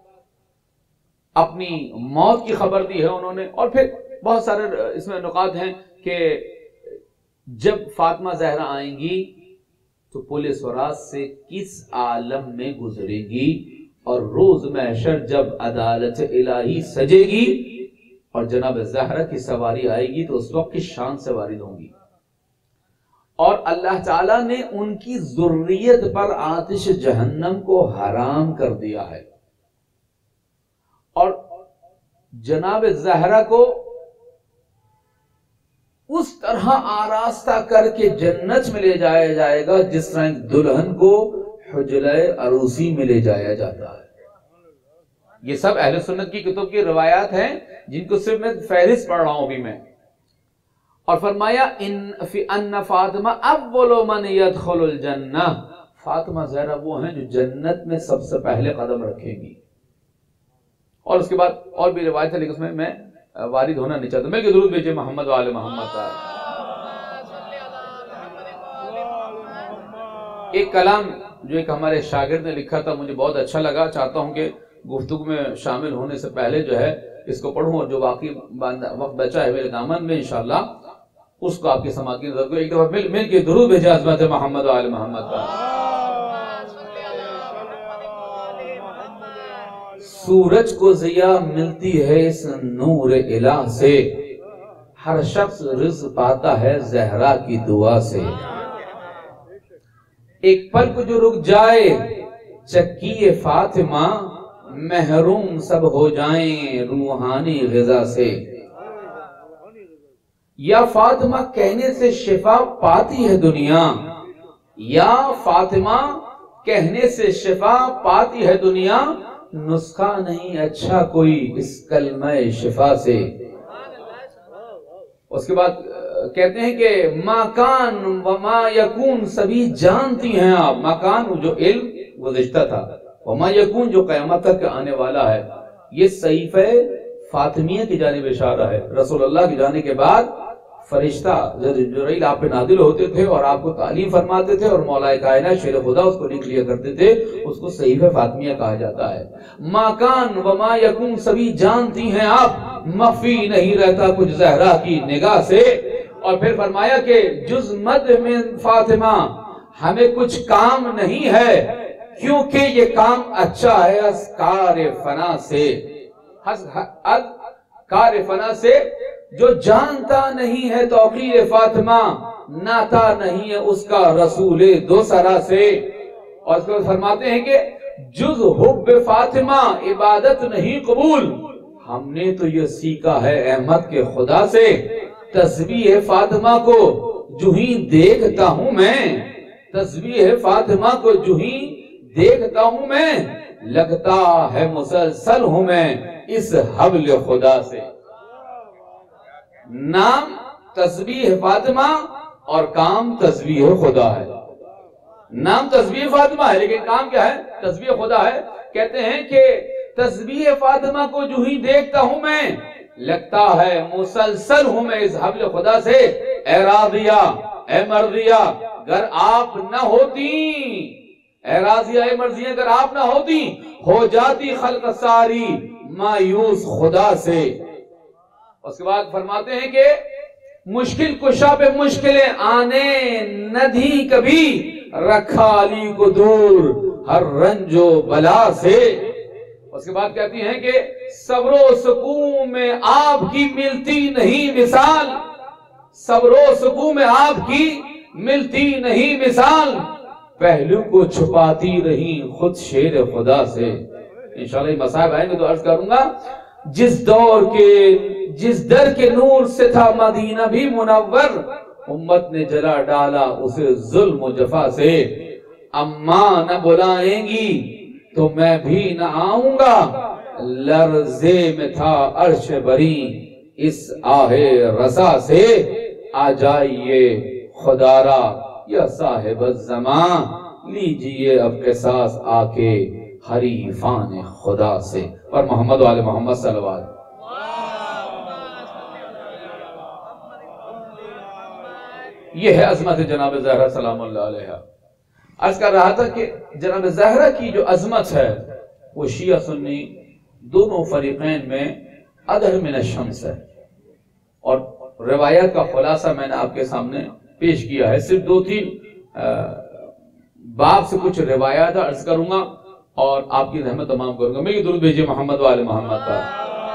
اپنی موت کی خبر دی ہے انہوں نے. اور پھر بہت سارے اس میں نکات ہیں کہ جب فاطمہ زہرا آئیں گی تو پولیس وراث سے کس عالم میں گزرے گی، اور روز محشر جب عدالت الہی سجے گی اور جناب زہرا کی سواری آئے گی تو اس وقت کس شان سے وارد ہوں گی. اور اللہ تعالیٰ نے ان کی ذریت پر آتش جہنم کو حرام کر دیا ہے، اور جناب زہرا کو اس طرح آراستہ کر کے جنت میں لے جایا جائے گا جس طرح ایک دلہن کو حجلہ عروسی میں لے جایا جاتا ہے. یہ سب اہل سنت کی کتب کی روایات ہیں جن کو صرف میں فہرست پڑھ رہا ہوں ابھی میں. اور فرمایا ان فاطمہ اول من يدخل الجنہ، فاطمہ زہرا وہ ہیں جو جنت میں سب سے پہلے قدم رکھیں گی. اور اس کے بعد اور بھی روایت ہے، لیکن اس میں وارد ہونا نہیں چاہتا. مل کے درود بھیجئے محمد وآل محمد کا. ایک کلام جو ایک ہمارے شاگرد نے لکھا تھا مجھے بہت اچھا لگا، چاہتا ہوں کہ گفتگو میں شامل ہونے سے پہلے جو ہے اس کو پڑھوں، اور جو باقی وقت بچا ہے میرے دامن میں انشاءاللہ اس کو آپ کی سماعت کی نظر کو ایک دفعہ مل کے درود بھیجئے عظمت محمد وآل محمد کا. سورج کو ضیاء ملتی ہے اس نور الہ سے، ہر شخص رزق پاتا ہے زہرا کی دعا سے. ایک پل کو جو رک جائے چکی فاطمہ، محروم سب ہو جائیں روحانی غذا سے. یا فاطمہ کہنے سے شفا پاتی ہے دنیا، یا فاطمہ کہنے سے شفا پاتی ہے دنیا، نسخہ نہیں اچھا کوئی اس کلمہ شفا سے. اس کے بعد کہتے ہیں کہ ما کان وما یکون سبھی جانتی ہیں آپ. ما کان جو علم گزشتہ تھا، وما یکون جو قیامت تک آنے والا ہے. یہ صحیفہ فاطمیہ کی جانب اشارہ ہے. رسول اللہ کی جانے کے بعد فرشتہ جبرائیل آپ پہ نازل ہوتے تھے اور آپ کو تعلیم فرماتے تھے، اور مولا کائنات شیر خدا اس کو لکھ لیا کرتے تھے. اس کو صحیفہ فاطمیہ کہا جاتا ہے. ما کان وما یکون سبھی جانتی ہیں آپ، مخفی نہیں رہتا کچھ زہرا کی نگاہ سے. اور پھر فرمایا کہ جز مد میں فاطمہ ہمیں کچھ کام نہیں ہے، کیونکہ یہ کام اچھا ہے اذکار فنا سے. اذکار فنا سے جو جانتا نہیں ہے توقیر فاطمہ، ناتا نہیں ہے اس کا رسول دوسرا سے. اور اس کو فرماتے ہیں کہ جز حب فاطمہ عبادت نہیں قبول، ہم نے تو یہ سیکھا ہے احمد کے خدا سے. تسبیح فاطمہ کو جو ہی دیکھتا ہوں میں، تسبیح فاطمہ کو جو ہی دیکھتا ہوں میں، لگتا ہے مسلسل ہوں میں اس حبل خدا سے. نام تسبیح فاطمہ اور کام تسبیح خدا ہے. نام تسبیح فاطمہ ہے لیکن کام کیا ہے؟ تسبیح خدا ہے. کہتے ہیں کہ تسبیح فاطمہ کو جو ہی دیکھتا ہوں میں، لگتا ہے مسلسل ہوں میں اس حبل خدا سے. اے راضیہ اے مرضیہ اگر آپ نہ ہوتی، اے راضیہ اے مرضیہ اگر آپ نہ ہوتی، ہو جاتی خلق ساری مایوس خدا سے. اس کے بعد فرماتے ہیں کہ مشکل کشا پہ مشکلیں آنے نہ دی کبھی، رکھا علی کو دور ہر رنج و بلا سے. اس کے بعد کہتی ہیں کہ صبر و سکون میں آپ کی ملتی نہیں مثال، صبر و سکون میں آپ کی ملتی نہیں مثال، پہلو کو چھپاتی رہی خود شیر خدا سے. انشاءاللہ یہ مصائب آئیں گے تو عرض کروں گا. جس در کے نور سے تھا مدینہ بھی منور، امت نے جلا ڈالا اسے ظلم و جفا سے. اماں نہ بلائیں گی تو میں بھی نہ آؤں گا، لرزے میں تھا عرش بری اس آہ رسا سے. آ جائیے خدارا یا صاحب الزمان، لیجئے اب قصاص آ کے حریفان خدا سے. اور محمد و آل محمد صلوات. یہ ہے عظمت جناب زہرا سلام اللہ علیہا. عرض کر رہا تھا کہ جناب زہرا کی جو عظمت ہے وہ شیعہ سنی دونوں فریقین میں ادھر من الشمس ہے. اور روایت کا خلاصہ میں نے آپ کے سامنے پیش کیا ہے. صرف 2-3 باب سے کچھ روایات عرض کروں گا اور آپ کی رحمت تمام کروں گا. میری درود بھیجیے محمد و آل محمد پر.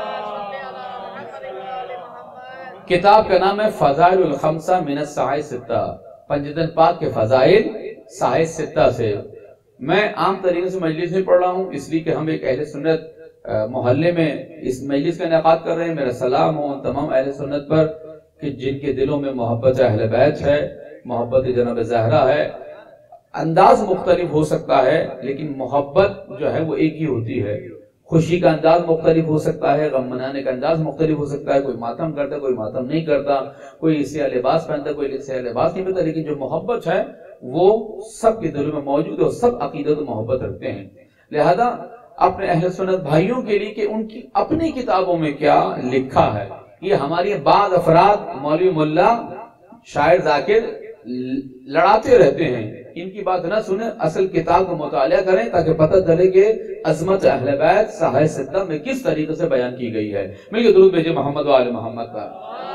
کتاب کا نام ہے فضائل الخمسہ من الصحائح ستہ. پنجتن پاک کے فضائل صحائح ستہ سے. میں عام طریقے سے مجلس میں پڑھ رہا ہوں اس لیے کہ ہم ایک اہل سنت محلے میں اس مجلس کا انعقاد کر رہے ہیں. میرا سلام ہو تمام اہل سنت پر کہ جن کے دلوں میں محبت اہل بیت ہے, محبت جناب زہرا ہے. انداز مختلف ہو سکتا ہے لیکن محبت جو ہے وہ ایک ہی ہوتی ہے. خوشی کا انداز مختلف ہو سکتا ہے, غم منانے کا انداز مختلف ہو سکتا ہے. کوئی ماتم کرتا ہے, کوئی ماتم نہیں کرتا, کوئی سیاہ لباس پہنتا ہے, کوئی سیاہ لباس نہیں پہنتا. لیکن جو محبت ہے وہ سب کے دلوں میں موجود ہے اور سب عقیدت و محبت رکھتے ہیں. لہذا اپنے اہل سنت بھائیوں کے لیے کہ ان کی اپنی کتابوں میں کیا لکھا ہے, یہ ہماری بعض افراد مولوی ملا شاعر ذاکر لڑاتے رہتے ہیں. ان کی بات نہ سنیں, اصل کتاب کا مطالعہ کریں تاکہ پتہ چلے کہ عظمت اہل بیت صحائح ستہ میں کس طریقے سے بیان کی گئی ہے. مل کے درود بھیجیں محمد و آل محمد پر.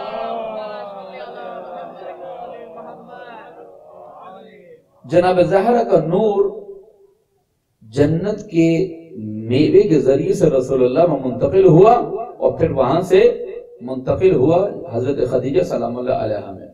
جناب زہرا کا نور جنت کے میوے کے ذریعے سے رسول اللہ میں منتقل ہوا اور پھر وہاں سے منتقل ہوا حضرت خدیجہ سلام اللہ علیہا میں.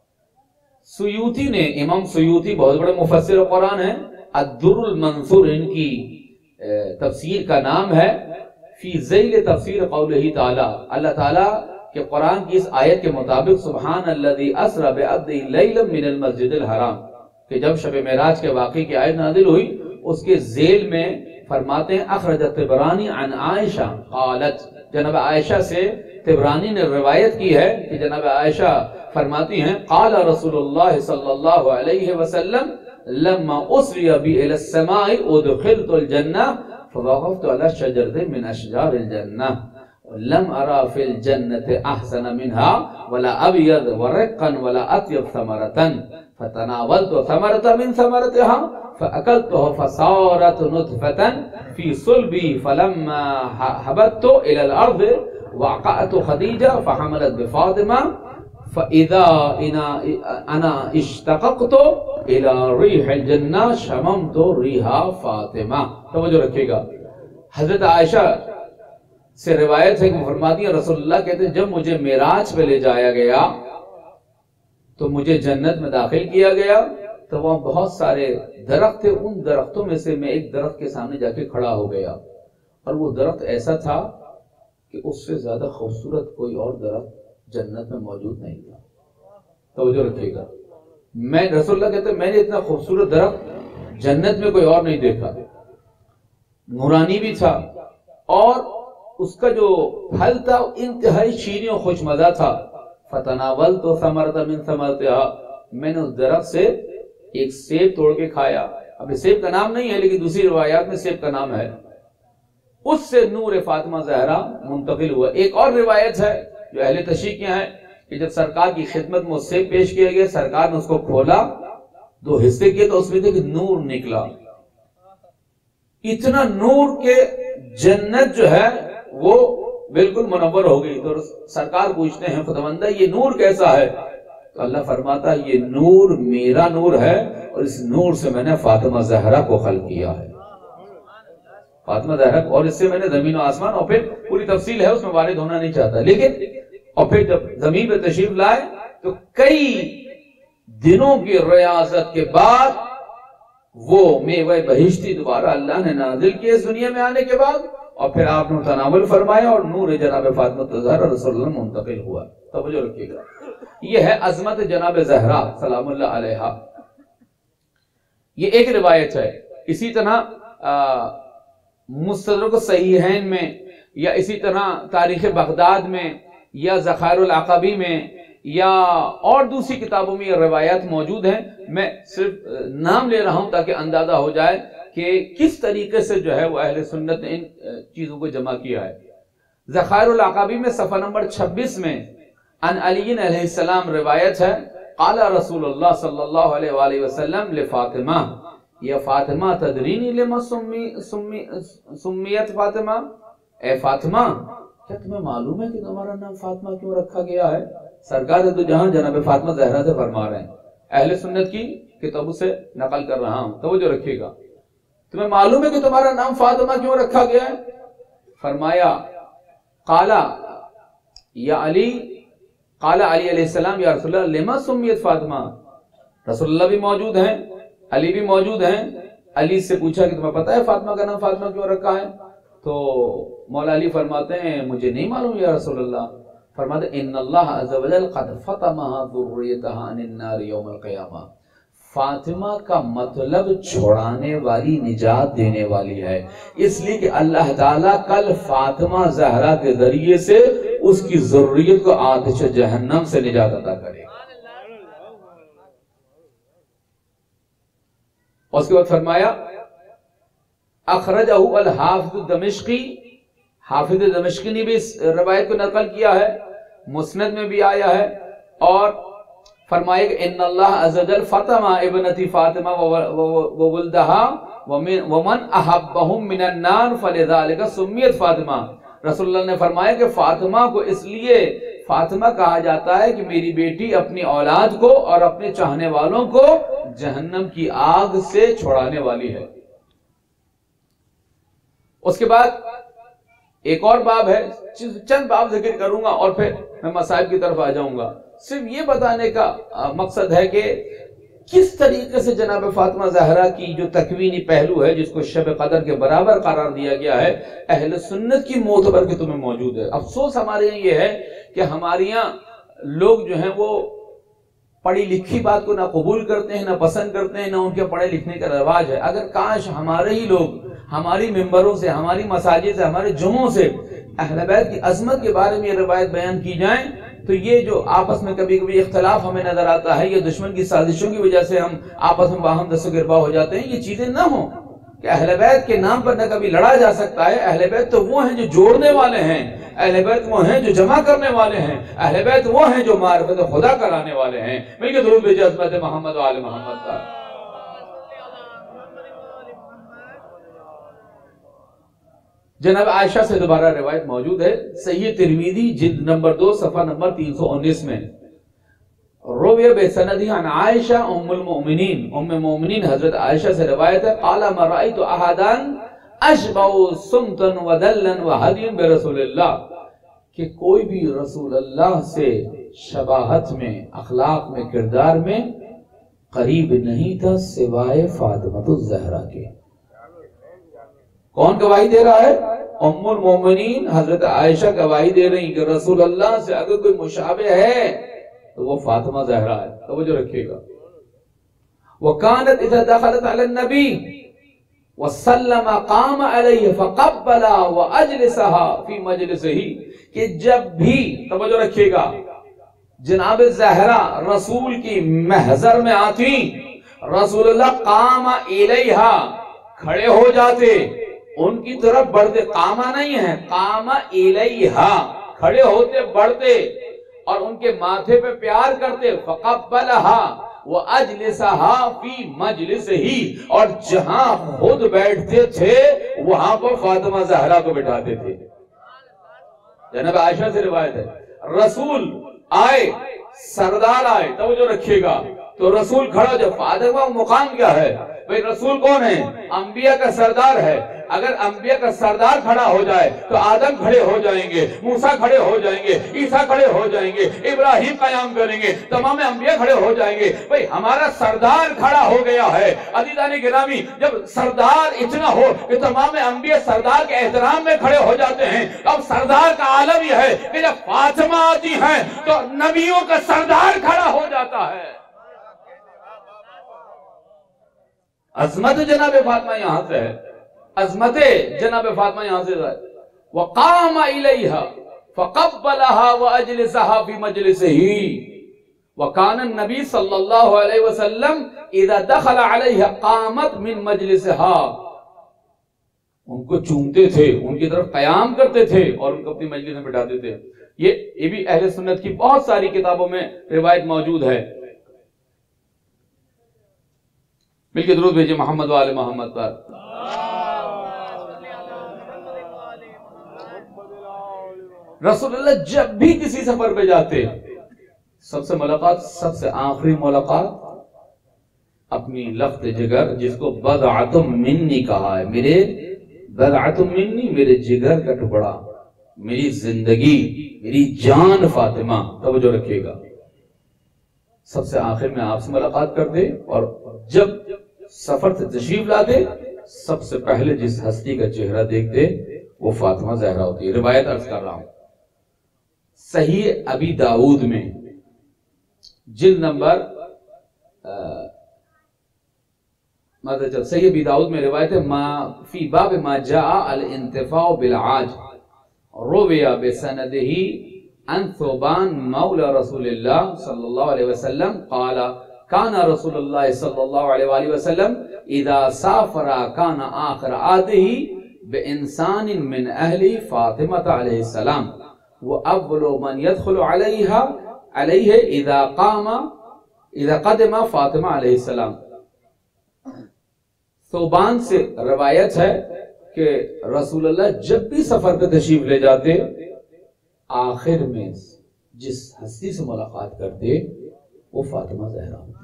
سیوطی نے, امام سیوطی بہت بڑے مفسر قرآن ہیں, الدر المنثور ان کی تفسیر کا نام ہے. فی ذیل تفسیر قولہ تعالی, اللہ تعالیٰ کہ قرآن کی اس آیت کے مطابق سبحان الذی اسری بعبدہ لیلا من المسجد الحرام, کہ جب شب معراج کے واقعے کی آیت نازل ہوئی اس کے ذیل میں فرماتے ہیں اخرج طبرانی عن عائشہ قالت, جناب عائشہ سے طبرانی نے روایت کی ہے کہ جناب عائشہ فرماتی ہیں قال رسول اللہ صلی اللہ علیہ وسلم لما اسری بی الی السماء ادخلت الجنہ فوقفت علی شجرۃ من اشجار الجنہ لم ارى في الجنة احسن منها ولا ابيض ورقا ولا اطيب ثمرة فتناولت ثمرة من ثمرتها فاكلتها فصارت نطفة في صلبي فلما هبطت الى الارض وقعت خديجة فحملت بفاطمة فاذا انا اشتققت الى ريح الجنة شممت ريح فاطمة. توجہ رکھیے گا, حضرت عائشہ سے روایت ہے کہ فرماتی ہیں رسول اللہ کہتے ہیں جب مجھے معراج پہ لے جایا گیا تو مجھے جنت میں داخل کیا گیا تو وہاں بہت سارے درخت تھے. ان درختوں میں سے میں ایک درخت کے سامنے جا کے کھڑا ہو گیا اور وہ درخت ایسا تھا کہ اس سے زیادہ خوبصورت کوئی اور درخت جنت میں موجود نہیں تھا. توجہ رکھیے گا, میں رسول اللہ کہتے ہیں میں نے اتنا خوبصورت درخت جنت میں کوئی اور نہیں دیکھا. نورانی بھی تھا اور اس کا جو پھل تھا انتہائی شیریں اور خوش مزہ تھا. فتناولت ثمرۃ من ثمرتها, میں نے اس درخت سے ایک سیب توڑ کے کھایا. اب سیب کا نام نہیں ہے لیکن دوسری روایات میں سیب کا نام ہے. اس سے نور فاطمہ زہرا منتقل ہوا. ایک اور روایت ہے جو اہل تشیع کے ہیں کہ جب سرکار کی خدمت میں سیب پیش کیا گیا, سرکار نے اس کو کھولا, 2 حصے کیے تو اس میں دیکھ نور نکلا. اتنا نور کے جنت جو ہے وہ بالکل منور ہو گئی. تو سرکار پوچھتے ہیں خداوندہ یہ نور کیسا ہے؟ تو اللہ فرماتا ہے یہ نور میرا نور ہے اور اس نور سے میں نے فاطمہ زہرا کو خلق کیا ہے. فاطمہ زہرا اور اس سے میں نے زمین و آسمان, اور پھر پوری تفصیل ہے اس میں وارد ہونا نہیں چاہتا. لیکن اور پھر جب زمین پہ تشریف لائے تو کئی دنوں کی ریاضت کے بعد وہ میوہ بہشتی دوبارہ اللہ نے نازل کیے اس دنیا میں آنے کے بعد, اور پھر آپ نے تناول فرمایا اور نور جناب فاطمہ زہرا رسول اللہ منتقل ہوا. توجہ رکھیے گا, یہ ہے عظمت جناب زہرا سلام اللہ علیہا. یہ ایک روایت ہے. اسی طرح مستدرک صحیحین میں یا اسی طرح تاریخ بغداد میں یا ذخائر العقبی میں یا اور دوسری کتابوں میں یہ روایات موجود ہیں. میں صرف نام لے رہا ہوں تاکہ اندازہ ہو جائے کہ کس طریقے سے جو ہے وہ اہل سنت نے ان چیزوں کو جمع کیا ہے۔ ذخائر العقابی میں صفحہ نمبر 26 میں ان علی علیہ السلام روایت ہے، قال رسول اللہ صلی اللہ علیہ وآلہ وسلم لفاطمہ، یا فاطمہ تدرینی لما سمیت فاطمہ، اے فاطمہ کیا تمہیں معلوم ہے کہ تمہارا نام فاطمہ کیوں رکھا گیا ہے؟ سرکار تو جہاں جناب فاطمہ زہرا سے فرما رہے ہیں، اہل سنت کی کتابوں سے نقل کر رہا ہوں، توجہ رکھیے گا، تمہیں معلوم ہے کہ تمہارا نام فاطمہ کیوں رکھا گیا ہے؟ فرمایا قالا یا علی، قال علی علیہ السلام یا رسول اللہ لما سمیت فاطمہ، رسول اللہ بھی موجود ہیں، علی بھی موجود ہیں، علی سے پوچھا کہ تمہیں پتہ ہے فاطمہ کا نام فاطمہ کیوں رکھا ہے؟ تو مولا علی فرماتے ہیں مجھے نہیں معلوم یا رسول اللہ۔ فرماتے ہیں ان اللہ عز و جل قد فطمها ذریتها عن النار یوم القیامہ، فاطمہ کا مطلب چھوڑانے والی، نجات دینے والی ہے، اس لیے کہ اللہ تعالیٰ کل فاطمہ زہرا کے ذریعے سے اس کی ذریت کو آتش جہنم سے نجات عطا کرے گا۔ اس کے بعد فرمایا اخرجہ الحافظ الدمشقی، حافظ دمشقی نے بھی اس روایت کو نقل کیا ہے، مسند میں بھی آیا ہے، اور فرمائے کہ ان اللہ عز و جل فاطمہ ابنتی فاطمہ وولدہا ومن احبہم من النار فلذالک سمیت فاطمہ۔ رسول اللہ نے فرمایا کہ فاطمہ کو اس لیے فاطمہ کہا جاتا ہے کہ میری بیٹی اپنی اولاد کو اور اپنے چاہنے والوں کو جہنم کی آگ سے چھڑانے والی ہے۔ اس کے بعد ایک اور باب ہے، چند باب ذکر کروں گا اور پھر میں مسائل کی طرف آ جاؤں گا۔ صرف یہ بتانے کا مقصد ہے کہ کس طریقے سے جناب فاطمہ زہرا کی جو تکوینی پہلو ہے جس کو شب قدر کے برابر قرار دیا گیا ہے، اہل سنت کی معتبر کتب میں موجود ہے۔ افسوس ہمارے یہاں یہ ہے کہ ہمارے یہاں لوگ جو ہیں وہ پڑھی لکھی بات کو نہ قبول کرتے ہیں، نہ پسند کرتے ہیں، نہ ان کے پڑھے لکھنے کا رواج ہے۔ اگر کاش ہمارے ہی لوگ ہماری ممبروں سے، ہماری مساجد سے، ہمارے جمعوں سے اہل بیت کی عظمت کے بارے میں یہ روایت بیان کی جائیں تو یہ جو آپس میں کبھی کبھی اختلاف ہمیں نظر آتا ہے، یہ دشمن کی سازشوں کی وجہ سے ہم آپس میں باہم دست و گربا ہو جاتے ہیں، یہ چیزیں نہ ہوں کہ اہل بیت کے نام پر نہ کبھی لڑا جا سکتا ہے۔ اہل بیت تو وہ ہیں جو جوڑنے والے ہیں، اہل بیت وہ ہیں جو جمع کرنے والے ہیں، اہل بیت وہ ہیں جو معرفت خدا کرانے والے ہیں۔ مل کے درود بھیجئے عظمت محمد و آل محمد کا۔ جناب عائشہ سے دوبارہ روایت موجود ہے، صحیح ترمذی جلد نمبر 2 صفحہ نمبر 319 میں، روی بسندہ عن عائشہ ام المؤمنین، ام المؤمنین حضرت عائشہ سے روایت ہے، قال ما رأيت احدا اشبع سمتا ودلا وهديا برسول اللہ، کہ کوئی بھی رسول اللہ سے شباہت میں، اخلاق میں، کردار میں قریب نہیں تھا سوائے فاطمہ الزہرا کے۔ کون گواہی دے رہا ہے؟ ام المومنین حضرت عائشہ گواہی دے رہی کہ رسول اللہ سے اگر کوئی مشابہ ہے تو وہ فاطمہ زہرا ہے۔ توجہ رکھیے گا۔ وَكَانَتْ إِذَا دَخَلَتْ عَلَى النَّبِيِّ وَسَلَّمَ قَامَ عَلَيْهِ فَقَبَّلَهَا وَأَجْلِسَهَا فِي مَجْلِسِهِ، کہ جب بھی، توجہ رکھیے گا، جناب زہرا رسول کی محضر میں آتی، رسول اللہ قام الیہا، کھڑے ہو جاتے، ان کی طرف بڑھتے، قامہ نہیں ہے، قام الیہا، کھڑے ہوتے، بڑھتے اور ان کے ماتھے پہ پیار کرتے، فقبلہا وَأَجْلِسَهَا فِي مَجْلِسِهِ، اور جہاں خود بیٹھتے تھے وہاں پر فاطمہ زہرا کو بٹھاتے تھے۔ جناب عائشہ سے روایت ہے، رسول آئے، سردار آئے، توجہ رکھیے گا، تو رسول کھڑا، جب فاطمہ مقام کیا ہے بھئی، رسول کون ہے؟ انبیاء کا سردار ہے۔ اگر انبیاء کا سردار کھڑا ہو جائے تو آدم کھڑے ہو جائیں گے، موسیٰ کھڑے ہو جائیں گے، عیسیٰ کھڑے ہو جائیں گے، ابراہیم قیام کریں گے، تمام انبیاء کھڑے ہو جائیں گے۔ بھئی ہمارا سردار کھڑا ہو گیا ہے۔ عزیزان گرامی، جب سردار اتنا ہو کہ تمام انبیاء سردار کے احترام میں کھڑے ہو جاتے ہیں، اب سردار کا عالم یہ ہے کہ جب فاطمہ آتی ہیں تو نبیوں کا سردار کھڑا ہو جاتا ہے۔ عظمت جناب فاطمہ یہاں سے ہے، عظمت جناب فاطمہ یہاں سے ہے۔ وَقَامَ إِلَيْهَا فَقَبَّلَهَا وَأَجْلِسَهَا فِي مَجْلِسِهِ وَكَانَ النَّبِي صلی اللہ علیہ وسلم اذا دخل علیہ قامت من مجلسها، ان کو چومتے تھے، ان کی طرف قیام کرتے تھے اور ان کو اپنی مجلس میں بٹھاتے تھے. یہ بھی اہل سنت کی بہت ساری کتابوں میں روایت موجود ہے. مل کے درود بھیجئے محمد و آل محمد پر. رسول اللہ جب بھی کسی سفر پہ جاتے، سب سے ملاقات، سب سے آخری ملاقات اپنی لخت جگر، جس کو بضعۃ منی کہا ہے، میرے بضعۃ منی، میرے جگر کا ٹکڑا، میری زندگی، میری جان فاطمہ، توجہ رکھیے گا، سب سے آخر میں آپ سے ملاقات کرتے اور جب سفر سے تشریف لاتے سب سے پہلے جس ہستی کا چہرہ دیکھتے وہ فاطمہ زہرا ہوتی ہے. روایت عرض کر رہا ہوں، صحیح ابی داؤد میں جلد نمبر صحیح ابی داؤد میں روایت ہے، ما فی باب ما جاء الانتفاع بالعاج روی بسندہ عن ثوبان مولا رسول اللہ صلی اللہ علیہ وسلم قال کان رسول اللہ صلی اللہ علیہ وآلہ وسلم اذا سافر کان آخر عہدہ بانسان من اہل فاطمہ علیہ السلام واول من يدخل علیہ اذا قدم فاطمہ علیہ السلام. ثوبان سے روایت ہے کہ رسول اللہ جب بھی سفر پہ تشریف لے جاتے آخر میں جس ہستی سے ملاقات کرتے وہ فاطمہ زہرا ہوتی،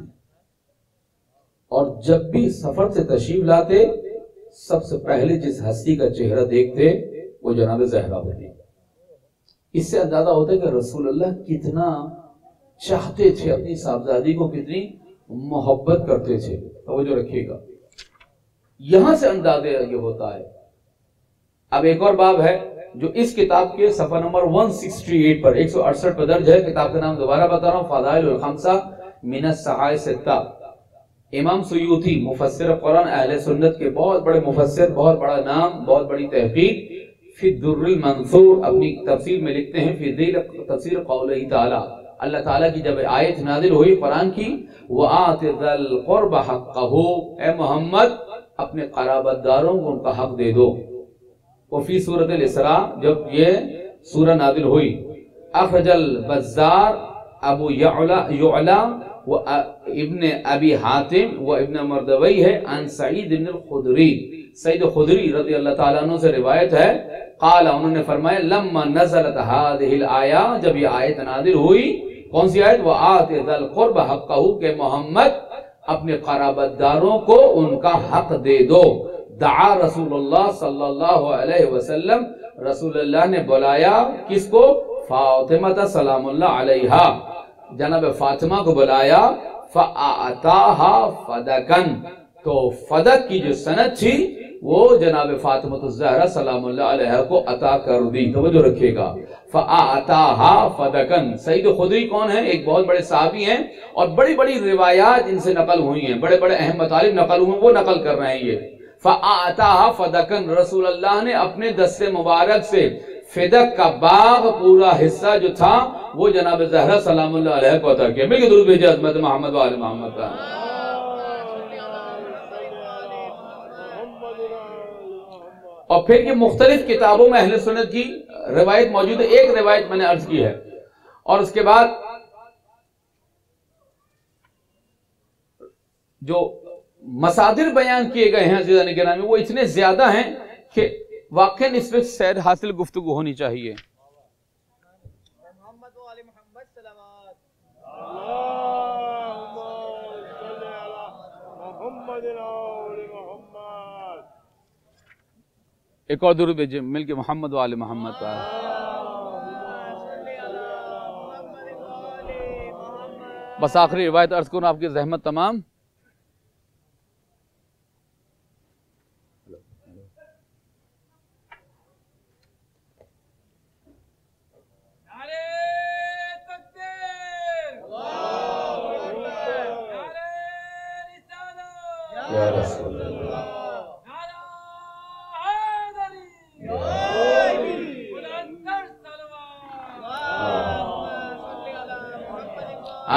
اور جب بھی سفر سے تشریف لاتے سب سے پہلے جس ہستی کا چہرہ دیکھتے وہ جناب زہرا ہوتی. اس سے اندازہ ہوتا ہے کہ رسول اللہ کتنا چاہتے تھے اپنی صاحبزادی کو، کتنی محبت کرتے تھے. توجہ رکھیے گا، یہاں سے اندازہ یہ ہوتا ہے. اب ایک اور باب ہے جو اس کتاب کے صفحہ نمبر 168 پر 168 پر درج ہے. کتاب کا نام دوبارہ بتا رہا ہوں، فضائل الخمسہ من الصحائح ستہ. امام سیوطی مفسر قرآن اہل سنت کے بہت بڑے مفسر، بہت بڑا نام، بہت بڑی تحقیق، فی الدر المنثور اپنی تفسیر میں لکھتے ہیں فی ذیل تفسیر قولہ تعالی، اللہ تعالیٰ کی جب آیت نازل ہوئی قرآن کی، وآت ذی القربى حقہ، اے محمد اپنے قرابت داروں کو ان کا حق دے دو. وفی سورۃ الاسراء جب یہ سورہ نازل ہوئی، اخرج البزار ابو یعلا و ابن ابی حاتم و ابن مردوی ہے عن سعید بن الخدری، سعید خدری رضی اللہ تعالیٰ عنہ سے روایت ہے، قال انہوں نے فرمایا لما نزلت هذه الآیہ، جب یہ آیت نازل ہوئی، کون سی آیت؟ وآت ذی القربى حقہ، کہ محمد اپنے قرابت داروں کو ان کا حق دے دو. دعا رسول اللہ صلی اللہ علیہ وسلم، رسول اللہ نے بلایا کس کو؟ فاطمہ سلام اللہ علیہا، جناب فاطمہ کو بلایا. فَأَعْتَاهَا فَدَكًا، تو فدق کی جو سند تھی وہ جناب فاطمہ الزہرا سلام اللہ علیہ کو عطا کر دی. توجہ رکھیے گا، فَأَعْتَاهَا فَدَكًا. سعید خدری کون ہیں؟ ایک بہت بڑے صحابی ہیں اور بڑی بڑی روایات ان سے نقل ہوئی ہیں، بڑے بڑے اہم مطالب نقل ہوئے، وہ نقل کر رہے ہیں. یہ فَأَعْتَاهَا فَدَكًا، رسول اللہ نے اپنے دست مبارک سے فدق کا باغ پورا حصہ جو تھا وہ جناب زہرا سلام اللہ علیہ کو عطا کیا. مل کے درود بھیجئے عظمت محمد و آل محمد کا. اور پھر یہ مختلف کتابوں میں اہل سنت کی روایت موجود ہے. ایک روایت میں نے عرض کی ہے اور اس کے بعد جو مصادر بیان کیے گئے ہیں عزیزان گرامی وہ اتنے زیادہ ہیں کہ واقعاً اس پہ سیر حاصل گفتگو ہونی چاہیے. محمد و آل محمد صلوات. ایک اور درود بھیجئے مل کے محمد و آل محمد کا. بس آخری روایت عرض کروں آپ کی زحمت تمام. یا رسول اللہ،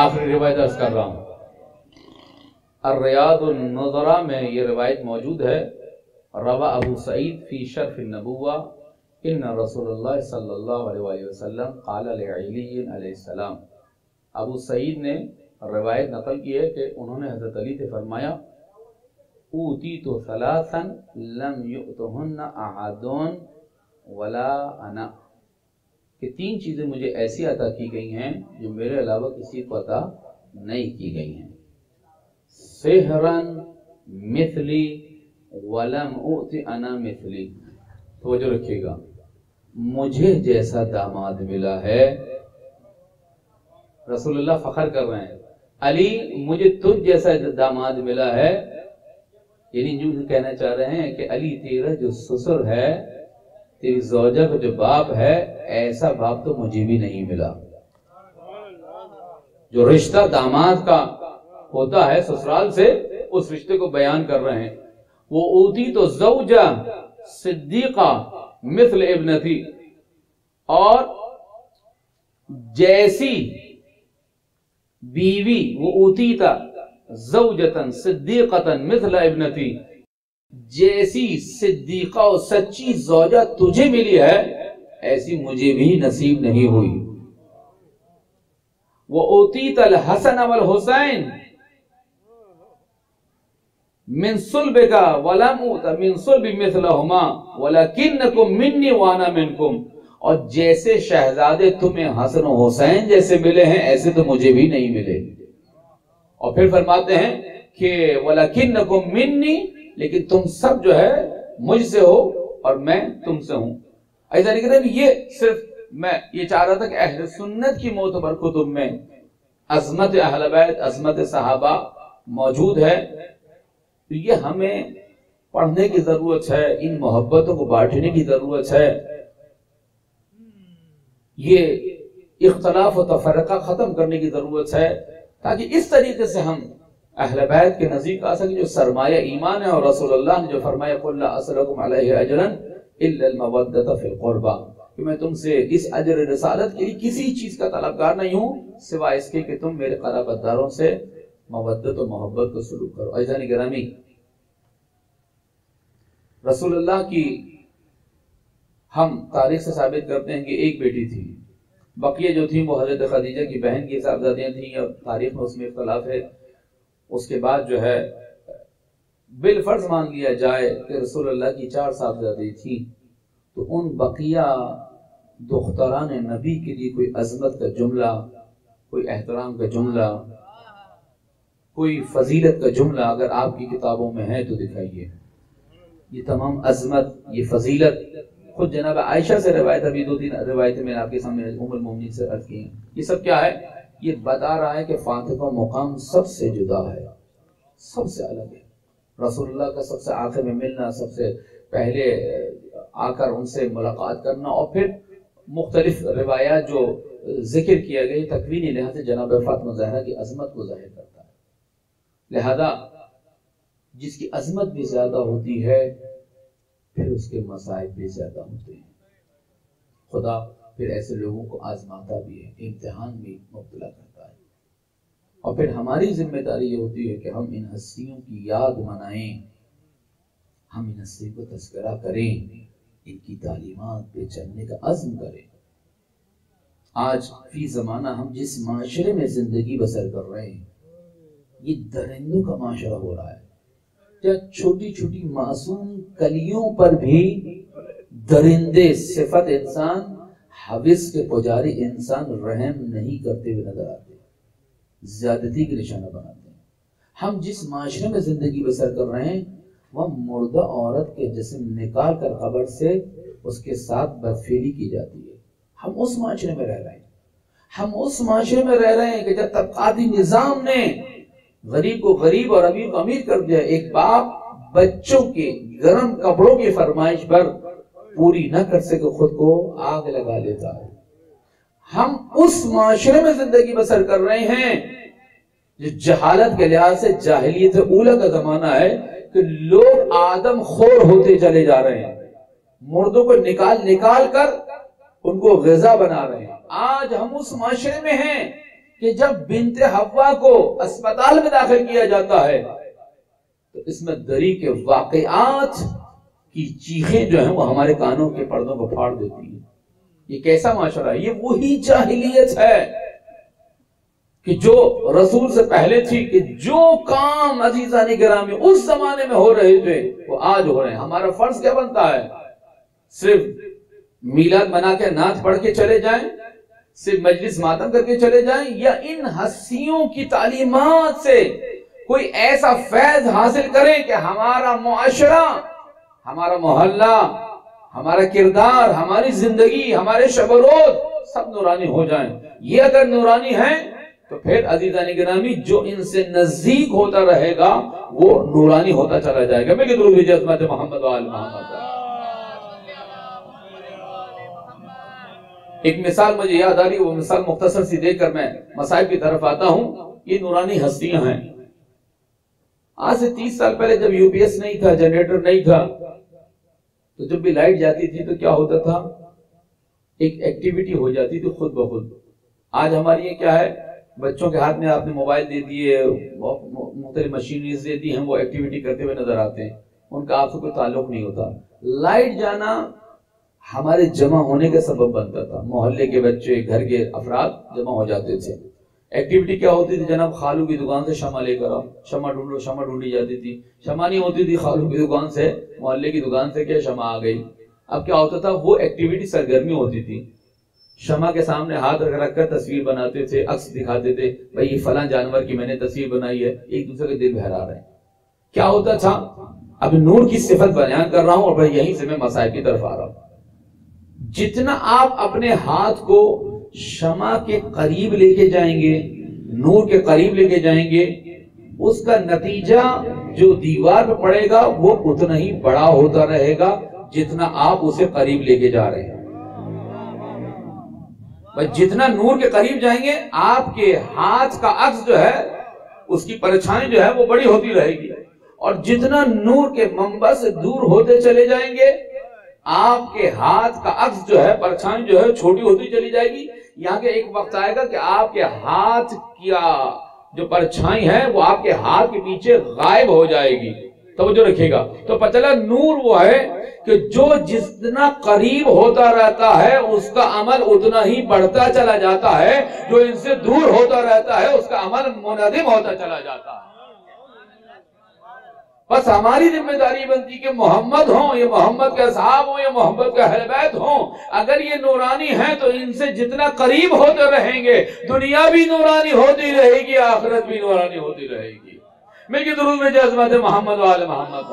آخری روایت عرض کر رہا ہوں، الریاض النظرہ میں یہ روایت موجود ہے، روا ابو سعید فی شرف النبوہ ان رسول اللہ صلی اللہ علیہ وسلم قال لعلی علیہ السلام۔ ابو سعید نے روایت نقل کی ہے کہ انہوں نے حضرت علی سے فرمایا، اوتیت ثلاثا لم یؤتہن احد ولا انا، کہ 3 چیزیں مجھے ایسی عطا کی گئی ہیں جو میرے علاوہ کسی کو عطا نہیں کی گئی ہیں، سحرن مثلی ولم اوت انا مثلی۔ توجہ رکھیے گا، مجھے جیسا داماد ملا ہے، رسول اللہ فخر کر رہے ہیں، علی مجھے تجھ جیسا داماد ملا ہے، یعنی جو کہنا چاہ رہے ہیں کہ علی تیرا جو سسر ہے، تیری زوجہ کا جو باپ ہے، ایسا باپ تو مجھے بھی نہیں ملا۔ جو رشتہ داماد کا ہوتا ہے سسرال سے، اس رشتے کو بیان کر رہے ہیں۔ وہ اوتی تو زوجہ صدیقہ مثل ابنتی، اور جیسی بیوی، وہ اوتی تا زوجتن صدیقتن مثل ابنتی، جیسی صدیقہ و سچی زوجہ تجھے ملی ہے ایسی مجھے بھی نصیب نہیں ہوئی۔ وہ اوتیت الحسن والحسین من صلبک ولم اوت من صلب مثلہما ولکنکم منی وانا منکم، اور جیسے شہزادے تمہیں حسن و حسین جیسے ملے ہیں ایسے تو مجھے بھی نہیں ملے۔ اور پھر فرماتے ہیں کہ وَلَكِنَّكُمْ مِنِّي، لیکن تم سب جو ہے مجھ سے ہو اور میں تم سے ہوں۔ ایسا نہیں کہتے، یہ صرف میں یہ چاہ رہا تھا کہ اہل سنت کی معتبر کتب میں عظمت اہل بیت، عظمت صحابہ موجود ہے، تو یہ ہمیں پڑھنے کی ضرورت ہے، ان محبتوں کو بانٹنے کی ضرورت ہے، یہ اختلاف و تفرقہ ختم کرنے کی ضرورت ہے، تاکہ اس طریقے سے ہم اہل بیت کے نزدیک آ سکیں جو سرمایہ ایمان ہے۔ اور رسول اللہ نے جو فرمایا قُلْ لَا أَسْأَلُكُمْ عَلَيْهِ أَجْرًا إِلَّا الْمَوَدَّةَ فِي الْقُرْبَى، کہ میں تم سے اس اجر رسالت کے لیے کسی چیز کا طلبگار نہیں ہوں سوائے اس کے کہ تم میرے قرابت داروں سے مودت و محبت کو سلوک کرو۔ عزیزان گرامی، رسول اللہ کی ہم تاریخ سے ثابت کرتے ہیں کہ ایک بیٹی تھی، بقیہ جو تھیں وہ حضرت خدیجہ کی بہن کی صاحبزادیاں تھیں، اور تاریخ میں اس میں اختلاف ہے۔ اس کے بعد جو ہے بالفرض مان لیا جائے کہ رسول اللہ کی 4 صاحبزادی تھیں، تو ان بقیہ دختران نبی کے لیے کوئی عظمت کا جملہ، کوئی احترام کا جملہ، کوئی فضیلت کا جملہ اگر آپ کی کتابوں میں ہے تو دکھائیے۔ یہ تمام عظمت، یہ فضیلت خود جناب عائشہ سے روایت، ابھی 2-3 روایتیں میں آپ کے سامنے ام المومنین سے عرض کی ہیں۔ یہ سب کیا ہے؟ یہ بتا رہا ہے کہ فاطمہ مقام سب سے جدا ہے، سب سے الگ ہے۔ رسول اللہ کا سب سے آخر میں ملنا، سب سے پہلے آ کر ان سے ملاقات کرنا، اور پھر مختلف روایات جو ذکر کیا گیا تکوینی لحاظ سے جناب فاطمہ زہرا کی عظمت کو ظاہر کرتا ہے۔ لہذا جس کی عظمت بھی زیادہ ہوتی ہے پھر اس کے مصائب بھی زیادہ ہوتے ہیں۔ خدا پھر ایسے لوگوں کو آزماتا بھی ہے، امتحان بھی مبتلا کرتا ہے، اور پھر ہماری ذمہ داری یہ ہوتی ہے کہ ہم ان ہستیوں کی یاد منائیں، ہم ان ہستیوں کو تذکرہ کریں، ان کی تعلیمات پہ چلنے کا عزم کریں۔ آج فی زمانہ ہم جس معاشرے میں زندگی بسر کر رہے ہیں یہ درندوں کا معاشرہ ہو رہا ہے، جہاں چھوٹی چھوٹی معصوم کلیوں پر بھی درندے صفت انسان، حوث کے پجاری انسان رحم نہیں کرتے ہوئے نظر آتے، زیادتی کی نشانہ بناتے ہیں۔ ہم جس معاشرے میں زندگی بسر کر رہے ہیں وہ مردہ عورت کے جسم نکال کر قبر سے اس کے ساتھ بدفعلی کی جاتی ہے۔ ہم اس معاشرے میں رہ رہے ہیں، ہم اس معاشرے میں رہ رہے ہیں کہ جب طبقاتی نظام نے غریب کو غریب اور امیر کو امیر کر دیا، ایک باپ بچوں کے گرم کپڑوں کی فرمائش پر پوری نہ کر سکے خود کو آگ لگا لیتا ہے۔ ہم اس معاشرے میں زندگی بسر کر رہے ہیں جو جہالت کے لحاظ سے جاہلیت اولا کا زمانہ ہے، کہ لوگ آدم خور ہوتے چلے جا رہے ہیں، مردوں کو نکال کر ان کو غذا بنا رہے ہیں۔ آج ہم اس معاشرے میں ہیں کہ جب بنت حوا کو اسپتال میں داخل کیا جاتا ہے تو اس میں دری کے واقعات کی چیخیں جو ہیں وہ ہمارے کانوں کے پردوں کو پھاڑ دیتی ہیں. یہ کیسا معاشرہ ہے؟ یہ وہی جاہلیت ہے کہ جو رسول سے پہلے تھی، کہ جو کام عزیزان گرامی اس زمانے میں ہو رہے تھے وہ آج ہو رہے ہیں. ہمارا فرض کیا بنتا ہے؟ صرف میلاد منا کے نعت پڑھ کے چلے جائیں، صرف مجلس ماتم کر کے چلے جائیں، یا ان ہستیوں کی تعلیمات سے کوئی ایسا فیض حاصل کریں کہ ہمارا معاشرہ، ہمارا محلہ، ہمارا کردار، ہماری زندگی، ہمارے شب و روز سب نورانی ہو جائیں. یہ اگر نورانی ہیں تو پھر عزیزان گرامی جو ان سے نزدیک ہوتا رہے گا وہ نورانی ہوتا چلا جائے گا. میں کہ درود بھیجئے عظمت محمد و آل محمد. ایک مثال مجھے یاد آ رہی، وہ مثال مختصر سی دے کر میں مصائب کی طرف آتا ہوں. یہ نورانی ہستیاں ہیں. آج سے 30 سال پہلے جب یو پی ایس نہیں تھا، جنریٹر نہیں تھا، تو جب بھی لائٹ جاتی تھی تو کیا ہوتا تھا؟ ایک ایکٹیویٹی ہو جاتی تھی خود بخود. آج ہماری یہ کیا ہے؟ بچوں کے ہاتھ میں آپ نے موبائل دے دیے، مختلف مشینریز دے دی ہیں، وہ ایکٹیویٹی کرتے ہوئے نظر آتے ہیں، ان کا آپ سے کوئی تعلق نہیں ہوتا. لائٹ جانا ہمارے جمع ہونے کا سبب بنتا تھا. محلے کے بچے، گھر کے افراد جمع ہو جاتے تھے. ایکٹیویٹی کیا ہوتی تھی؟ جناب خالو کی دکان سے شمع لے کر آؤ، شمع ڈھونڈو، شمع ڈھونڈی جاتی تھی. شمع نہیں ہوتی تھی، خالو کی دکان سے، محلے کی دکان سے کیا شمع آ گئی. اب کیا ہوتا تھا؟ وہ ایکٹیویٹی سرگرمی ہوتی تھی. شمع کے سامنے ہاتھ رکھ کر تصویر بناتے تھے، عکس دکھاتے تھے، بھائی یہ فلاں جانور کی میں نے تصویر بنائی ہے، ایک دوسرے کے دل بہلا رہے ہیں. کیا ہوتا تھا؟ اب نور کی صفت بیان کر رہا ہوں اور بھائی یہیں سے میں مسائل کی طرف آ رہا ہوں. جتنا آپ اپنے ہاتھ کو شمع کے قریب لے کے جائیں گے، نور کے قریب لے کے جائیں گے، اس کا نتیجہ جو دیوار پہ پڑے گا وہ اتنا ہی بڑا ہوتا رہے گا جتنا آپ اسے قریب لے کے جا رہے ہیں. جتنا نور کے قریب جائیں گے آپ کے ہاتھ کا عکس جو ہے، اس کی پرچھائی جو ہے وہ بڑی ہوتی رہے گی. اور جتنا نور کے منبع سے دور ہوتے چلے جائیں گے آپ کے ہاتھ کا عکس جو ہے، پرچھائی جو ہے چھوٹی ہوتی چلی جائے گی. یہاں کے ایک وقت آئے گا کہ آپ کے ہاتھ کیا جو پرچھائی ہے وہ آپ کے ہاتھ کے پیچھے غائب ہو جائے گی. توجہ رکھیے گا. تو پتہ چلا نور وہ ہے کہ جو جتنا قریب ہوتا رہتا ہے اس کا عمل اتنا ہی بڑھتا چلا جاتا ہے، جو ان سے دور ہوتا رہتا ہے اس کا عمل منہدم ہوتا چلا جاتا ہے. بس ہماری ذمہ داری بنتی کہ محمد ہوں، یہ محمد کے اصحاب ہوں، یہ محمد کے اہل بیت ہوں، اگر یہ نورانی ہیں تو ان سے جتنا قریب ہوتے رہیں گے دنیا بھی نورانی ہوتی رہے گی، آخرت بھی نورانی ہوتی رہے گی. میں کہ درود میں عظمت محمد و آل محمد.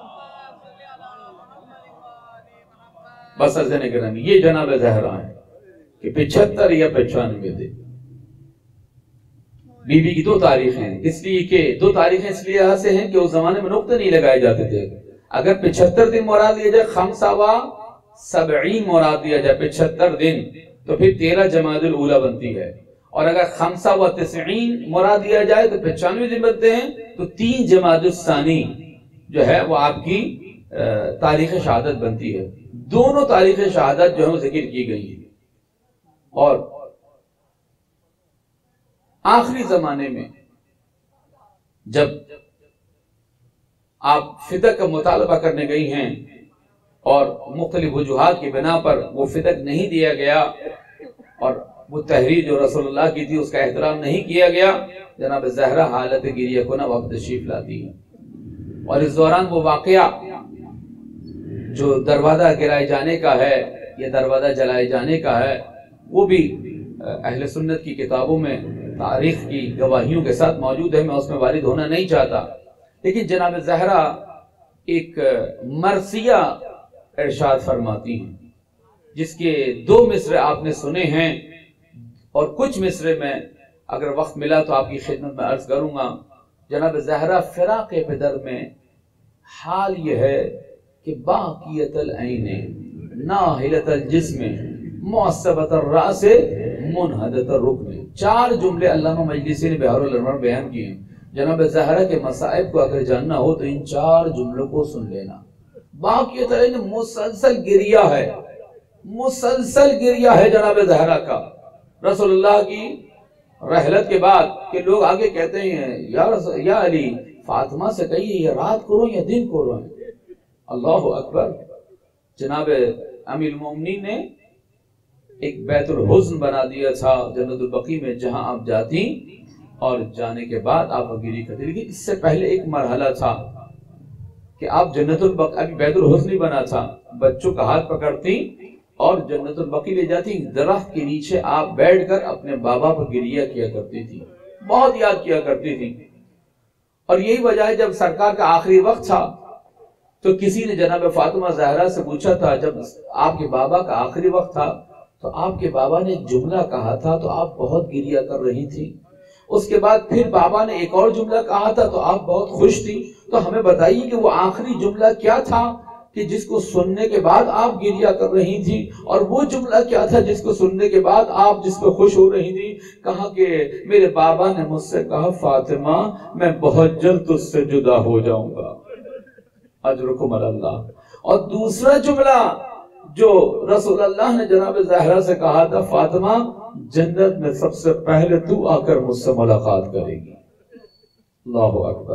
بس عزیزان گرامی یہ جناب زہرا ہیں کہ 75 یا 95 دن. بی بی کی 2 تاریخیں ہیں، اس لیے کہ 2 تاریخیں اس لیے ایسے ہیں کہ اس زمانے میں نقطے نہیں لگائے جاتے تھے. اگر 75 دن مراد لیا جائے، 75 مراد لیا جائے 75 دن، تو پھر 13 جمادی الاولی بنتی ہے. اور اگر 95 مراد لیا جائے تو 95 دن بنتے ہیں. تو 3 جمادی الثانی جو ہے وہ آپ کی تاریخ شہادت بنتی ہے. دونوں تاریخ شہادت جو ہے وہ ذکر کی گئی ہے. اور آخری زمانے میں جب آپ فدق کا مطالبہ کرنے گئی ہیں اور مختلف وجوہات کی بنا پر وہ فدق نہیں دیا گیا اور وہ تحریر جو رسول اللہ کی تھی اس کا احترام نہیں کیا گیا، جناب زہرا حالت گریہ کنہ وقت تشریف لاتی ہے. اور اس دوران وہ واقعہ جو دروازہ گرائے جانے کا ہے یا دروازہ جلائے جانے کا ہے وہ بھی اہل سنت کی کتابوں میں تاریخ کی گواہیوں کے ساتھ موجود ہے. میں اس میں وارد ہونا نہیں چاہتا، لیکن جناب زہرا ایک مرثیہ ارشاد فرماتی ہیں جس کے 2 مصرے آپ نے سنے ہیں اور کچھ مصرے میں اگر وقت ملا تو آپ کی خدمت میں عرض کروں گا. جناب زہرا فراق پدر میں حال یہ ہے کہ باقیت العین ناہلت الجسم معصبت الرأس منحدت الرکن. 4 جملے علامہ مجلسی نے بحار الانوار بیان کیے ہیں. جناب زہرا کے مصائب کو اگر جاننا ہو تو ان 4 جملوں کو سن لینا. باقیت العین مسلسل گریہ ہے، مسلسل گریہ ہے جناب زہرا کا. رسول اللہ کی رحلت کے بعد کہ لوگ آگے کہتے ہیں یا علی فاطمہ سے کہیے یہ رات کو روئیں یا دن کو روئیں. اللہ اکبر. جناب امیر المومنین نے ایک بیت الحزن بنا دیا تھا جنت البقیع میں، جہاں آپ جاتی اور جانے کے بعد آپ گری کرتی. لیکن اس سے پہلے ایک مرحلہ تھا کہ آپ جنت البقیع، ابھی بیت الحزن نہیں بنا تھا، بچوں کا ہاتھ پکڑتی اور جنت البقیع لے جاتی. درخت کے نیچے آپ بیٹھ کر اپنے بابا پر گریہ کیا کرتی تھی، بہت یاد کیا کرتی تھی. اور یہی وجہ ہے جب سرکار کا آخری وقت تھا تو کسی نے جناب فاطمہ زہرا سے پوچھا تھا، جب آپ کے بابا کا آخری وقت تھا تو آپ کے بابا نے جملہ کہا تھا تو آپ بہت گریہ کر رہی تھی. اس کے بعد پھر بابا نے ایک اور جملہ کہا تھا تو آپ بہت خوش تھی. تو ہمیں بتائیے کہ وہ آخری جملہ کیا تھا کہ جس کو سننے کے بعد آپ گریہ کر رہی تھی، اور وہ جملہ کیا تھا جس کو سننے کے بعد آپ جس پہ خوش ہو رہی تھی؟ کہا کہ میرے بابا نے مجھ سے کہا فاطمہ میں بہت جلد تجھ سے جدا ہو جاؤں گا، اجرکم اللہ. اور دوسرا جملہ جو رسول اللہ نے جناب زہرا سے کہا تھا، فاطمہ جنت میں سب سے پہلے تو آ کر مجھ سے ملاقات کرے گی. اللہ اکبر.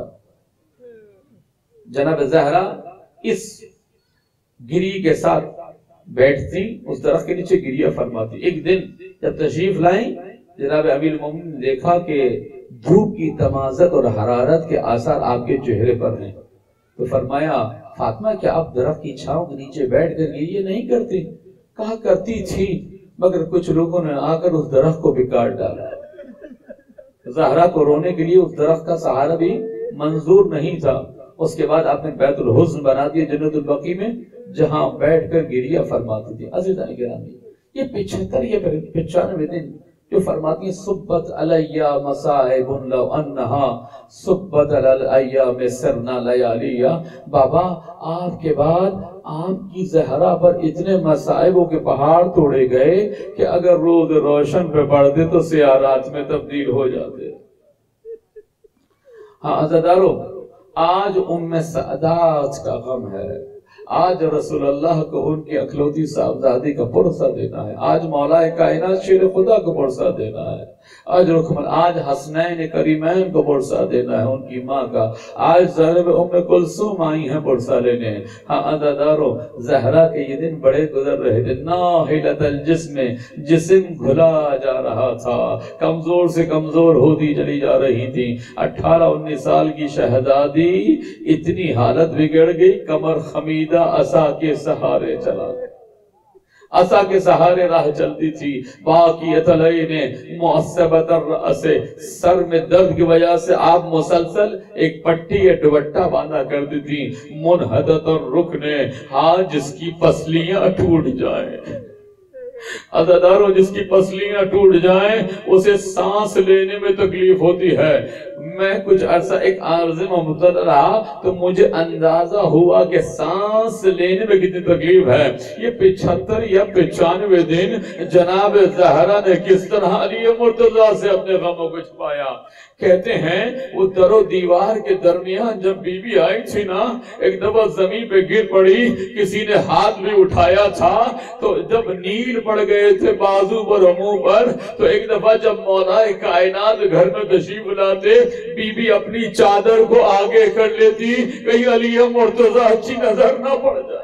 جناب زہرا اس گری کے ساتھ بیٹھتی، اس درخت کے نیچے گریہ فرماتی. ایک دن جب تشریف لائیں جناب امیر المومنین نے دیکھا کہ دھوپ کی تمازت اور حرارت کے آثار آپ کے چہرے پر ہیں، تو فرمایا فاطمہ کیا آپ درخت کی چھاؤں کے نیچے بیٹھ کر گریہ نہیں کرتی؟ کہا کرتی تھی، مگر کچھ لوگوں نے آ کر اس درخت کو بھی کاٹ ڈالا. زہرا کو رونے کے لیے اس درخت کا سہارا بھی منظور نہیں تھا. اس کے بعد آپ نے بیت الحزن بنا دیا جنت البقیع میں، جہاں بیٹھ کر گریہ فرماتی تھی. عزیزان گرامی، یہ 75 یا 95 دن جو فرماتی ہیں صبت علی مصائب لو انہا صبت علی الایام سرنا لیالیا. بابا آپ کے بعد آپ کی زہرا پر اتنے مصائبوں کے پہاڑ توڑے گئے کہ اگر روز روشن پہ پڑھتے تو سیاہ رات میں تبدیل ہو جاتے. ہاں عزیزانو، آج ام سعدات کا غم ہے، آج رسول اللہ کو ان کی اکلوتی صاحبزادی کا پرسہ دینا ہے، آج مولا کائنات شیر خدا کو پرسہ دینا ہے، آج حسنین کریمین کو پرسہ دینا ہے ان کی ماں کا، آج زینب ام کلثوم آئی ہیں پرسہ لینے. ہاں عزیزانو، زہرا کے یہ دن بڑے گزر رہے تھے. ناحلۃ الجسم، جسم گھلا جا رہا تھا، کمزور سے کمزور ہوتی چلی جا رہی تھی. 18-19 سال کی شہزادی اتنی حالت بگڑ گئی، کمر خمیدہ عصا کے سہارے چلا، عصا کے سہارے راہ چلتی تھی. باقیت العین معصبۃ الرأس، سر میں درد کی وجہ سے آپ مسلسل ایک پٹی یا دوپٹہ باندھا کرتی تھی. منحدۃ الرکن، ہاں جس کی پسلیاں ٹوٹ جائیں، عزیزانو جس کی پسلیاں ٹوٹ جائیں اسے سانس لینے میں تکلیف ہوتی ہے. میں کچھ عرصہ ایک عارضے میں مبتلا رہا تو مجھے اندازہ ہوا کہ سانس لینے میں کتنی تکلیف ہے. یہ 75 یا 95 دن جناب زہرا نے کس طرح علی مرتضیٰ سے اپنے غموں کو چھپایا. کہتے ہیں وہ در و دیوار کے درمیان جب بی بی آئی تھی نا، ایک دفعہ زمین پہ گر پڑی، کسی نے ہاتھ بھی اٹھایا تھا تو جب نیل پڑ گئے تھے بازو پر اور منہ پر، تو ایک دفعہ جب مولا کائنات گھر میں تشریف لاتے، بی بی اپنی چادر کو آگے کر لیتی کہیں علی مرتضیٰ اچھی نظر نہ پڑ جائے.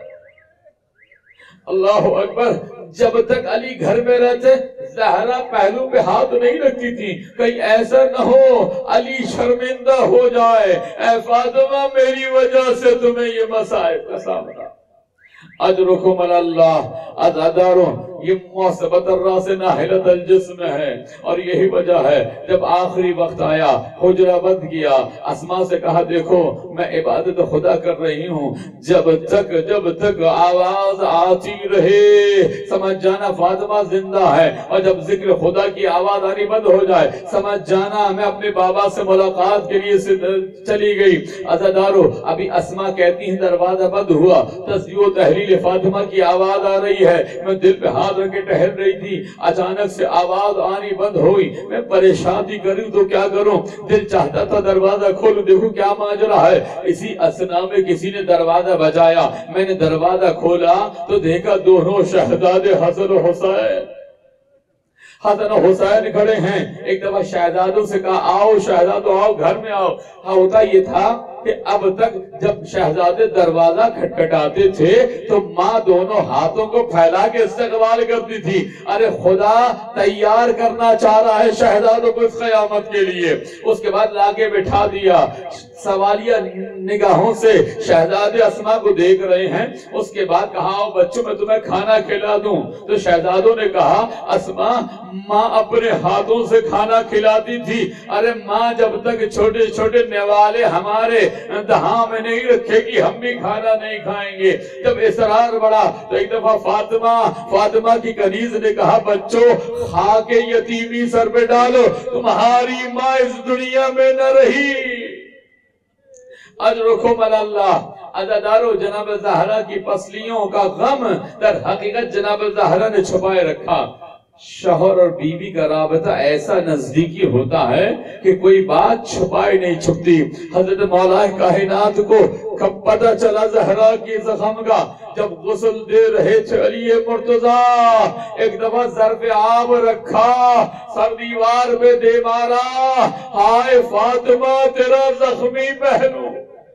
اللہ اکبر. جب تک علی گھر میں رہتے زہرا پہلو پہ ہاتھ نہیں رکھتی تھی، کہیں ایسا نہ ہو علی شرمندہ ہو جائے، اے فاطمہ میری وجہ سے تمہیں یہ مصائب کا سامنا. اجرکم اللہ. عزیزانو، یہ معصبۃ الراس ناحلۃ الجسم ہے، اور یہی وجہ ہے جب آخری وقت آیا حجرہ بند کیا، اسماء سے کہا دیکھو میں عبادت خدا کر رہی ہوں، جب تک آواز آتی رہے سمجھ جانا فاطمہ زندہ ہے، اور جب ذکر خدا کی آواز آنی بند ہو جائے سمجھ جانا میں اپنے بابا سے ملاقات کے لیے چلی گئی. عزیزانو، ابھی اسماء کہتی ہیں دروازہ بند ہوا، تسبیح و تحلیل فاطمہ کی آواز آ رہی ہے، میں دل پہ ہاتھ رکھ کے ٹہل رہی تھی، اچانک سے آواز آنی بند ہوئی. میں پریشان تھی کروں تو کیا کروں، دل چاہتا تھا دروازہ کھولوں دیکھوں کیا ماجرا ہے. اسی اثنا میں کسی نے دروازہ بجایا، میں نے دروازہ کھولا تو دیکھا دونوں شہزادے حسن و حسین حسن و حسین کھڑے ہیں. ایک دفعہ شہزادوں سے کہا آؤ شہزادوں آؤ گھر میں آؤ. ہوتا یہ تھا کہ اب تک جب شہزادے دروازہ کھٹکھٹاتے تھے تو ماں دونوں ہاتھوں کو پھیلا کے استقبال کرتی تھی. ارے خدا تیار کرنا چاہ رہا ہے شہزادوں کو اس قیامت کے لیے. اس کے بعد لاکے بٹھا دیا. سوالیہ نگاہوں سے شہزادے اسما کو دیکھ رہے ہیں. اس کے بعد کہا آؤ بچوں میں تمہیں کھانا کھلا دوں. تو شہزادوں نے کہا اسما ماں اپنے ہاتھوں سے کھانا کھلاتی تھی. ارے ماں جب تک چھوٹے چھوٹے نیوالے ہمارے دہاں میں نہیں رکھے گی ہم بھی کھانا نہیں کھائیں گے. جب اصرار بڑھا تو ایک دفعہ فاطمہ کی کنیز نے کہا بچوں خاک یتیمی سر پہ ڈالو تمہاری ماں اس دنیا میں نہ رہی. اجرکم اللہ. عزادارو جناب زہرا کی پسلیوں کا غم در حقیقت جناب زہرا نے چھپائے رکھا. شوہر اور بیوی کا رابطہ ایسا نزدیکی ہوتا ہے کہ کوئی بات چھپائے نہیں چھپتی. حضرت مولا کائنات کو کب پتہ چلا زہرا کی زخم کا؟ جب غسل دے رہے تھے علی مرتضیٰ. ایک دفعہ ظرف آب رکھا سر دیوار پہ دے مارا ہائے فاطمہ تیرا زخمی پہلو.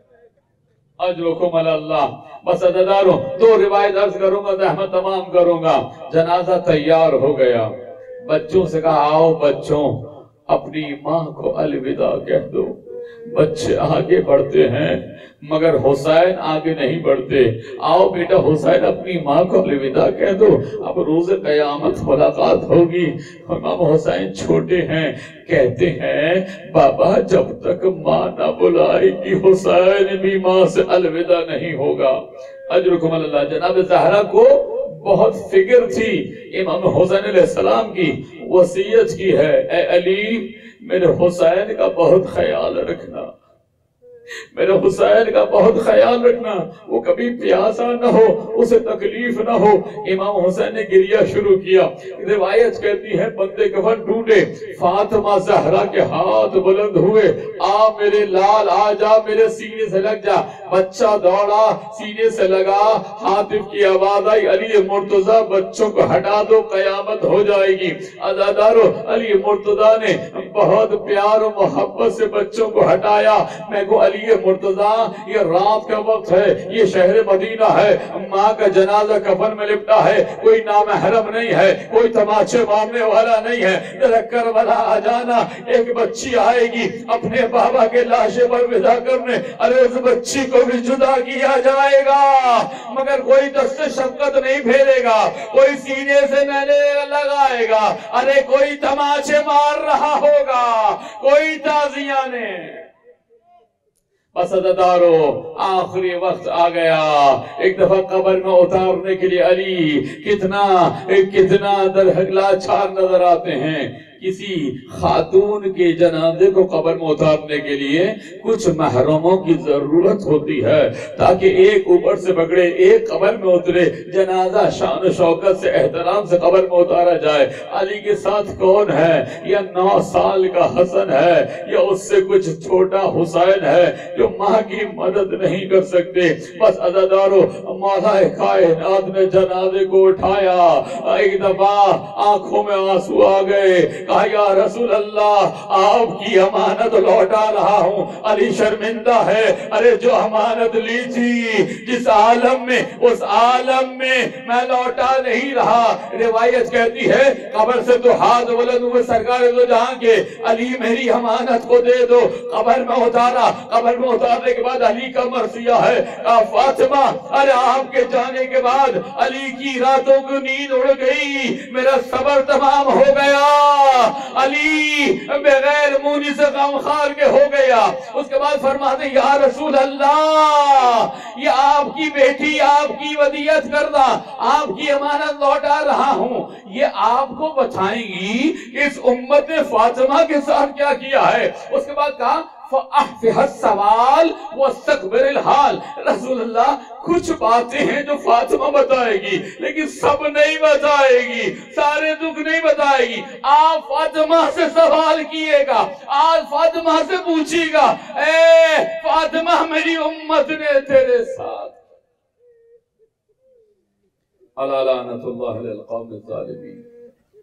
اجرکم اللہ. بس عزاداروں دو روایت عرض کروں گا زحمت تمام کروں گا. جنازہ تیار ہو گیا. بچوں سے کہا آؤ بچوں اپنی ماں کو الوداع کہہ دو. بچے آگے بڑھتے ہیں مگر حسین آگے نہیں بڑھتے. آؤ بیٹا حسین اپنی ماں کو الوداع کہہ دو اب روز قیامت ملاقات ہوگی. امام حسین چھوٹے ہیں کہتے ہیں بابا جب تک ماں نہ بلائے گی حسین بھی ماں سے الوداع نہیں ہوگا. اجرکم اللہ. جناب زہرا کو بہت فکر تھی امام حسین علیہ السلام کی. وصیت کی ہے اے علی میرے حسین کا بہت خیال رکھنا. میرے حسین کا بہت خیال رکھنا. وہ کبھی پیاسا نہ ہو اسے تکلیف نہ ہو. امام حسین نے گریہ شروع کیا. روایت کہتی ہے بندے کفن ڈھونڈے. فاطمہ زہرا کے ہاتھ بلند ہوئے. آ میرے لال آ جا میرے سینے سے لگ جا. بچہ دوڑا سینے سے لگا. حاطب کی آواز آئی علی مرتضیٰ بچوں کو ہٹا دو قیامت ہو جائے گی. عزادارو علی مرتضیٰ نے بہت پیار و محبت سے بچوں کو ہٹایا. میں کو علی مرتضیٰ یہ رات کا وقت ہے یہ شہر مدینہ ہے ماں کا جنازہ کفن میں لپٹا ہے. کوئی نامحرم نہیں ہے کوئی تماچے مارنے والا نہیں ہے. ذرا کربلا آ جانا. ایک بچی آئے گی اپنے بابا کے لاشے پر ودا کرنے. ارے اس بچی کو بھی جدا کیا جائے گا مگر کوئی دست شفقت نہیں پھیرے گا کوئی سینے سے نینے لگائے گا. ارے کوئی تماچے مار رہا ہوگا کوئی تازیاں نے. بس عزادارو آخری وقت آ گیا. ایک دفعہ قبر میں اتارنے کے لیے علی کتنا لاچار نظر آتے ہیں. کسی خاتون کے جنازے کو قبر میں اتارنے کے لیے کچھ محرموں کی ضرورت ہوتی ہے تاکہ ایک اوپر سے پکڑے ایک قبر میں اترے. جنازہ شان و شوکت سے احترام سے قبر میں اتارا جائے. علی کے ساتھ کون ہے؟ یا 9 سال کا حسن ہے یا اس سے کچھ چھوٹا حسین ہے جو ماں کی مدد نہیں کر سکتے. بس عزادارو مولا کائنات نے جنازے کو اٹھایا. ایک دفعہ آنکھوں میں آنسو آ گئے. کہا یا رسول اللہ آپ کی امانت لوٹا رہا ہوں. علی شرمندہ ہے. ارے جو امانت لی تھی جس عالم میں اس عالم میں میں لوٹا نہیں رہا. روایت کہتی ہے قبر سے تو ہاتھ بلند ہوئے سرکار دو جہاں کے علی میری امانت کو دے دو. قبر میں اتارا. قبر میں اتارنے کے بعد علی کا مرثیہ ہے فاطمہ ارے آپ کے جانے کے بعد علی کی راتوں کو نیند اڑ گئی. میرا صبر تمام ہو گیا. علی بغیر مونی سے غمخوار کے ہو گیا. اس کے بعد فرماتے یا رسول اللہ یہ آپ کی بیٹی آپ کی ودیعت کردہ آپ کی امانت لوٹا رہا ہوں. یہ آپ کو بتائیں گی کہ اس امت نے فاطمہ کے ساتھ کیا کیا ہے. اس کے بعد کہا فَأَحْفِحَ السَّوَالِ وَاسْتَقْبِرِ الْحَالِ. رسول اللہ کچھ باتیں ہیں جو فاطمہ بتائے گی لیکن سب نہیں بتائے گی سارے دکھ نہیں بتائے گی. آپ فاطمہ سے سوال کیے گا آج فاطمہ سے پوچھے گا اے فاطمہ میری امت نے تیرے ساتھ. الا لعنت اللہ علی القوم الظالمین.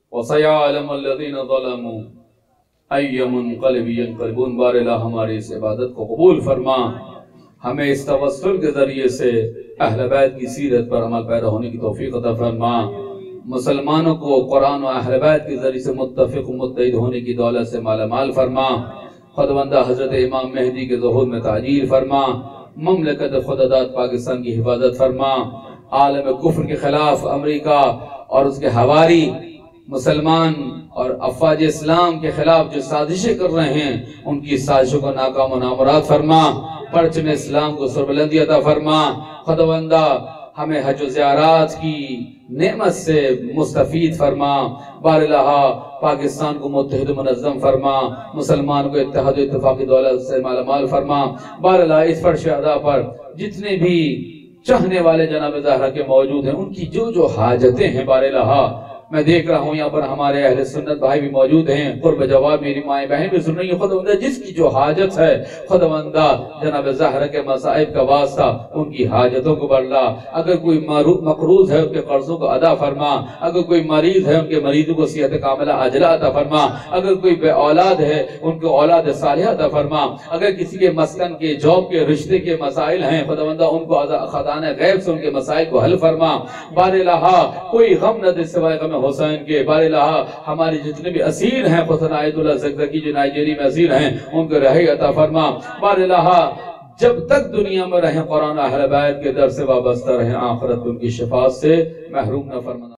وَسَيَعْلَمُ الَّذِينَ ظَلَمُوا أَيَّ مُنْقَلِبٍ يَنْقَلِبُونَ۔ بار الہ ہماری اس عبادت کو قبول فرما، ہمیں اس توسل کے ذریعے سے اہل بیت کی سیرت پر عمل پیدا ہونے کی توفیق عطا فرما، مسلمانوں کو قرآن و اہل بیت کے ذریعے سے متفق و متحد ہونے کی دولت سے مالا مال فرما، خداوندہ حضرت امام مہدی کے ظہور میں تعجیل فرما، مملکت خداداد پاکستان کی حفاظت فرما، عالم کفر کے خلاف امریکہ اور اس کے حواری مسلمان اور افواج اسلام کے خلاف جو سازشیں کر رہے ہیں ان کی سازشوں کو ناکام و نامراد فرما، پرچم اسلام کو سربلندی عطا فرما، خداوندہ ہمیں حج و زیارات کی نعمت سے مستفید فرما، بار الہ پاکستان کو متحد و منظم فرما، مسلمان کو اتحاد و اتفاقی دولت سے مالا مال فرما، بار الہ اس فرش ادا پر جتنے بھی چاہنے والے جناب زہرا کے موجود ہیں ان کی جو جو حاجتیں ہیں بار الہ میں دیکھ رہا ہوں یہاں پر ہمارے اہل سنت بھائی بھی موجود ہیں، قرب جواب میری مائیں بہن بھی سن رہی ہیں، خداوندہ جس کی جو حاجت ہے خداوندہ جناب زہرا کے مصائب کا واسطہ ان کی حاجتوں کو بڑھلا، اگر کوئی مقروض ہے ان کے قرضوں کو ادا فرما، اگر کوئی مریض ہے ان کے مریضوں کو صحت کاملہ عاجلہ عطا فرما، اگر کوئی بے اولاد ہے ان کو اولاد صالحہ عطا فرما، اگر کسی کے مسکن کے جاب کے رشتے کے مسائل ہیں خداوندہ ان کو خزانہ غیب سے ان کے مسائل کو حل فرما، بار الہ کوئی غم نہ دے سوائے غم حسین کے، بار الہ ہمارے جتنے بھی اسیر ہیں حسین آیت اللہ زکزکی جو نائجیری میں اسیر ہیں ان کو رہائی عطا فرما، بار الہ جب تک دنیا میں رہیں قرآن اہل بیت کے در سے وابستہ رہیں، آخرت ان کی شفاعت سے محروم نہ فرما۔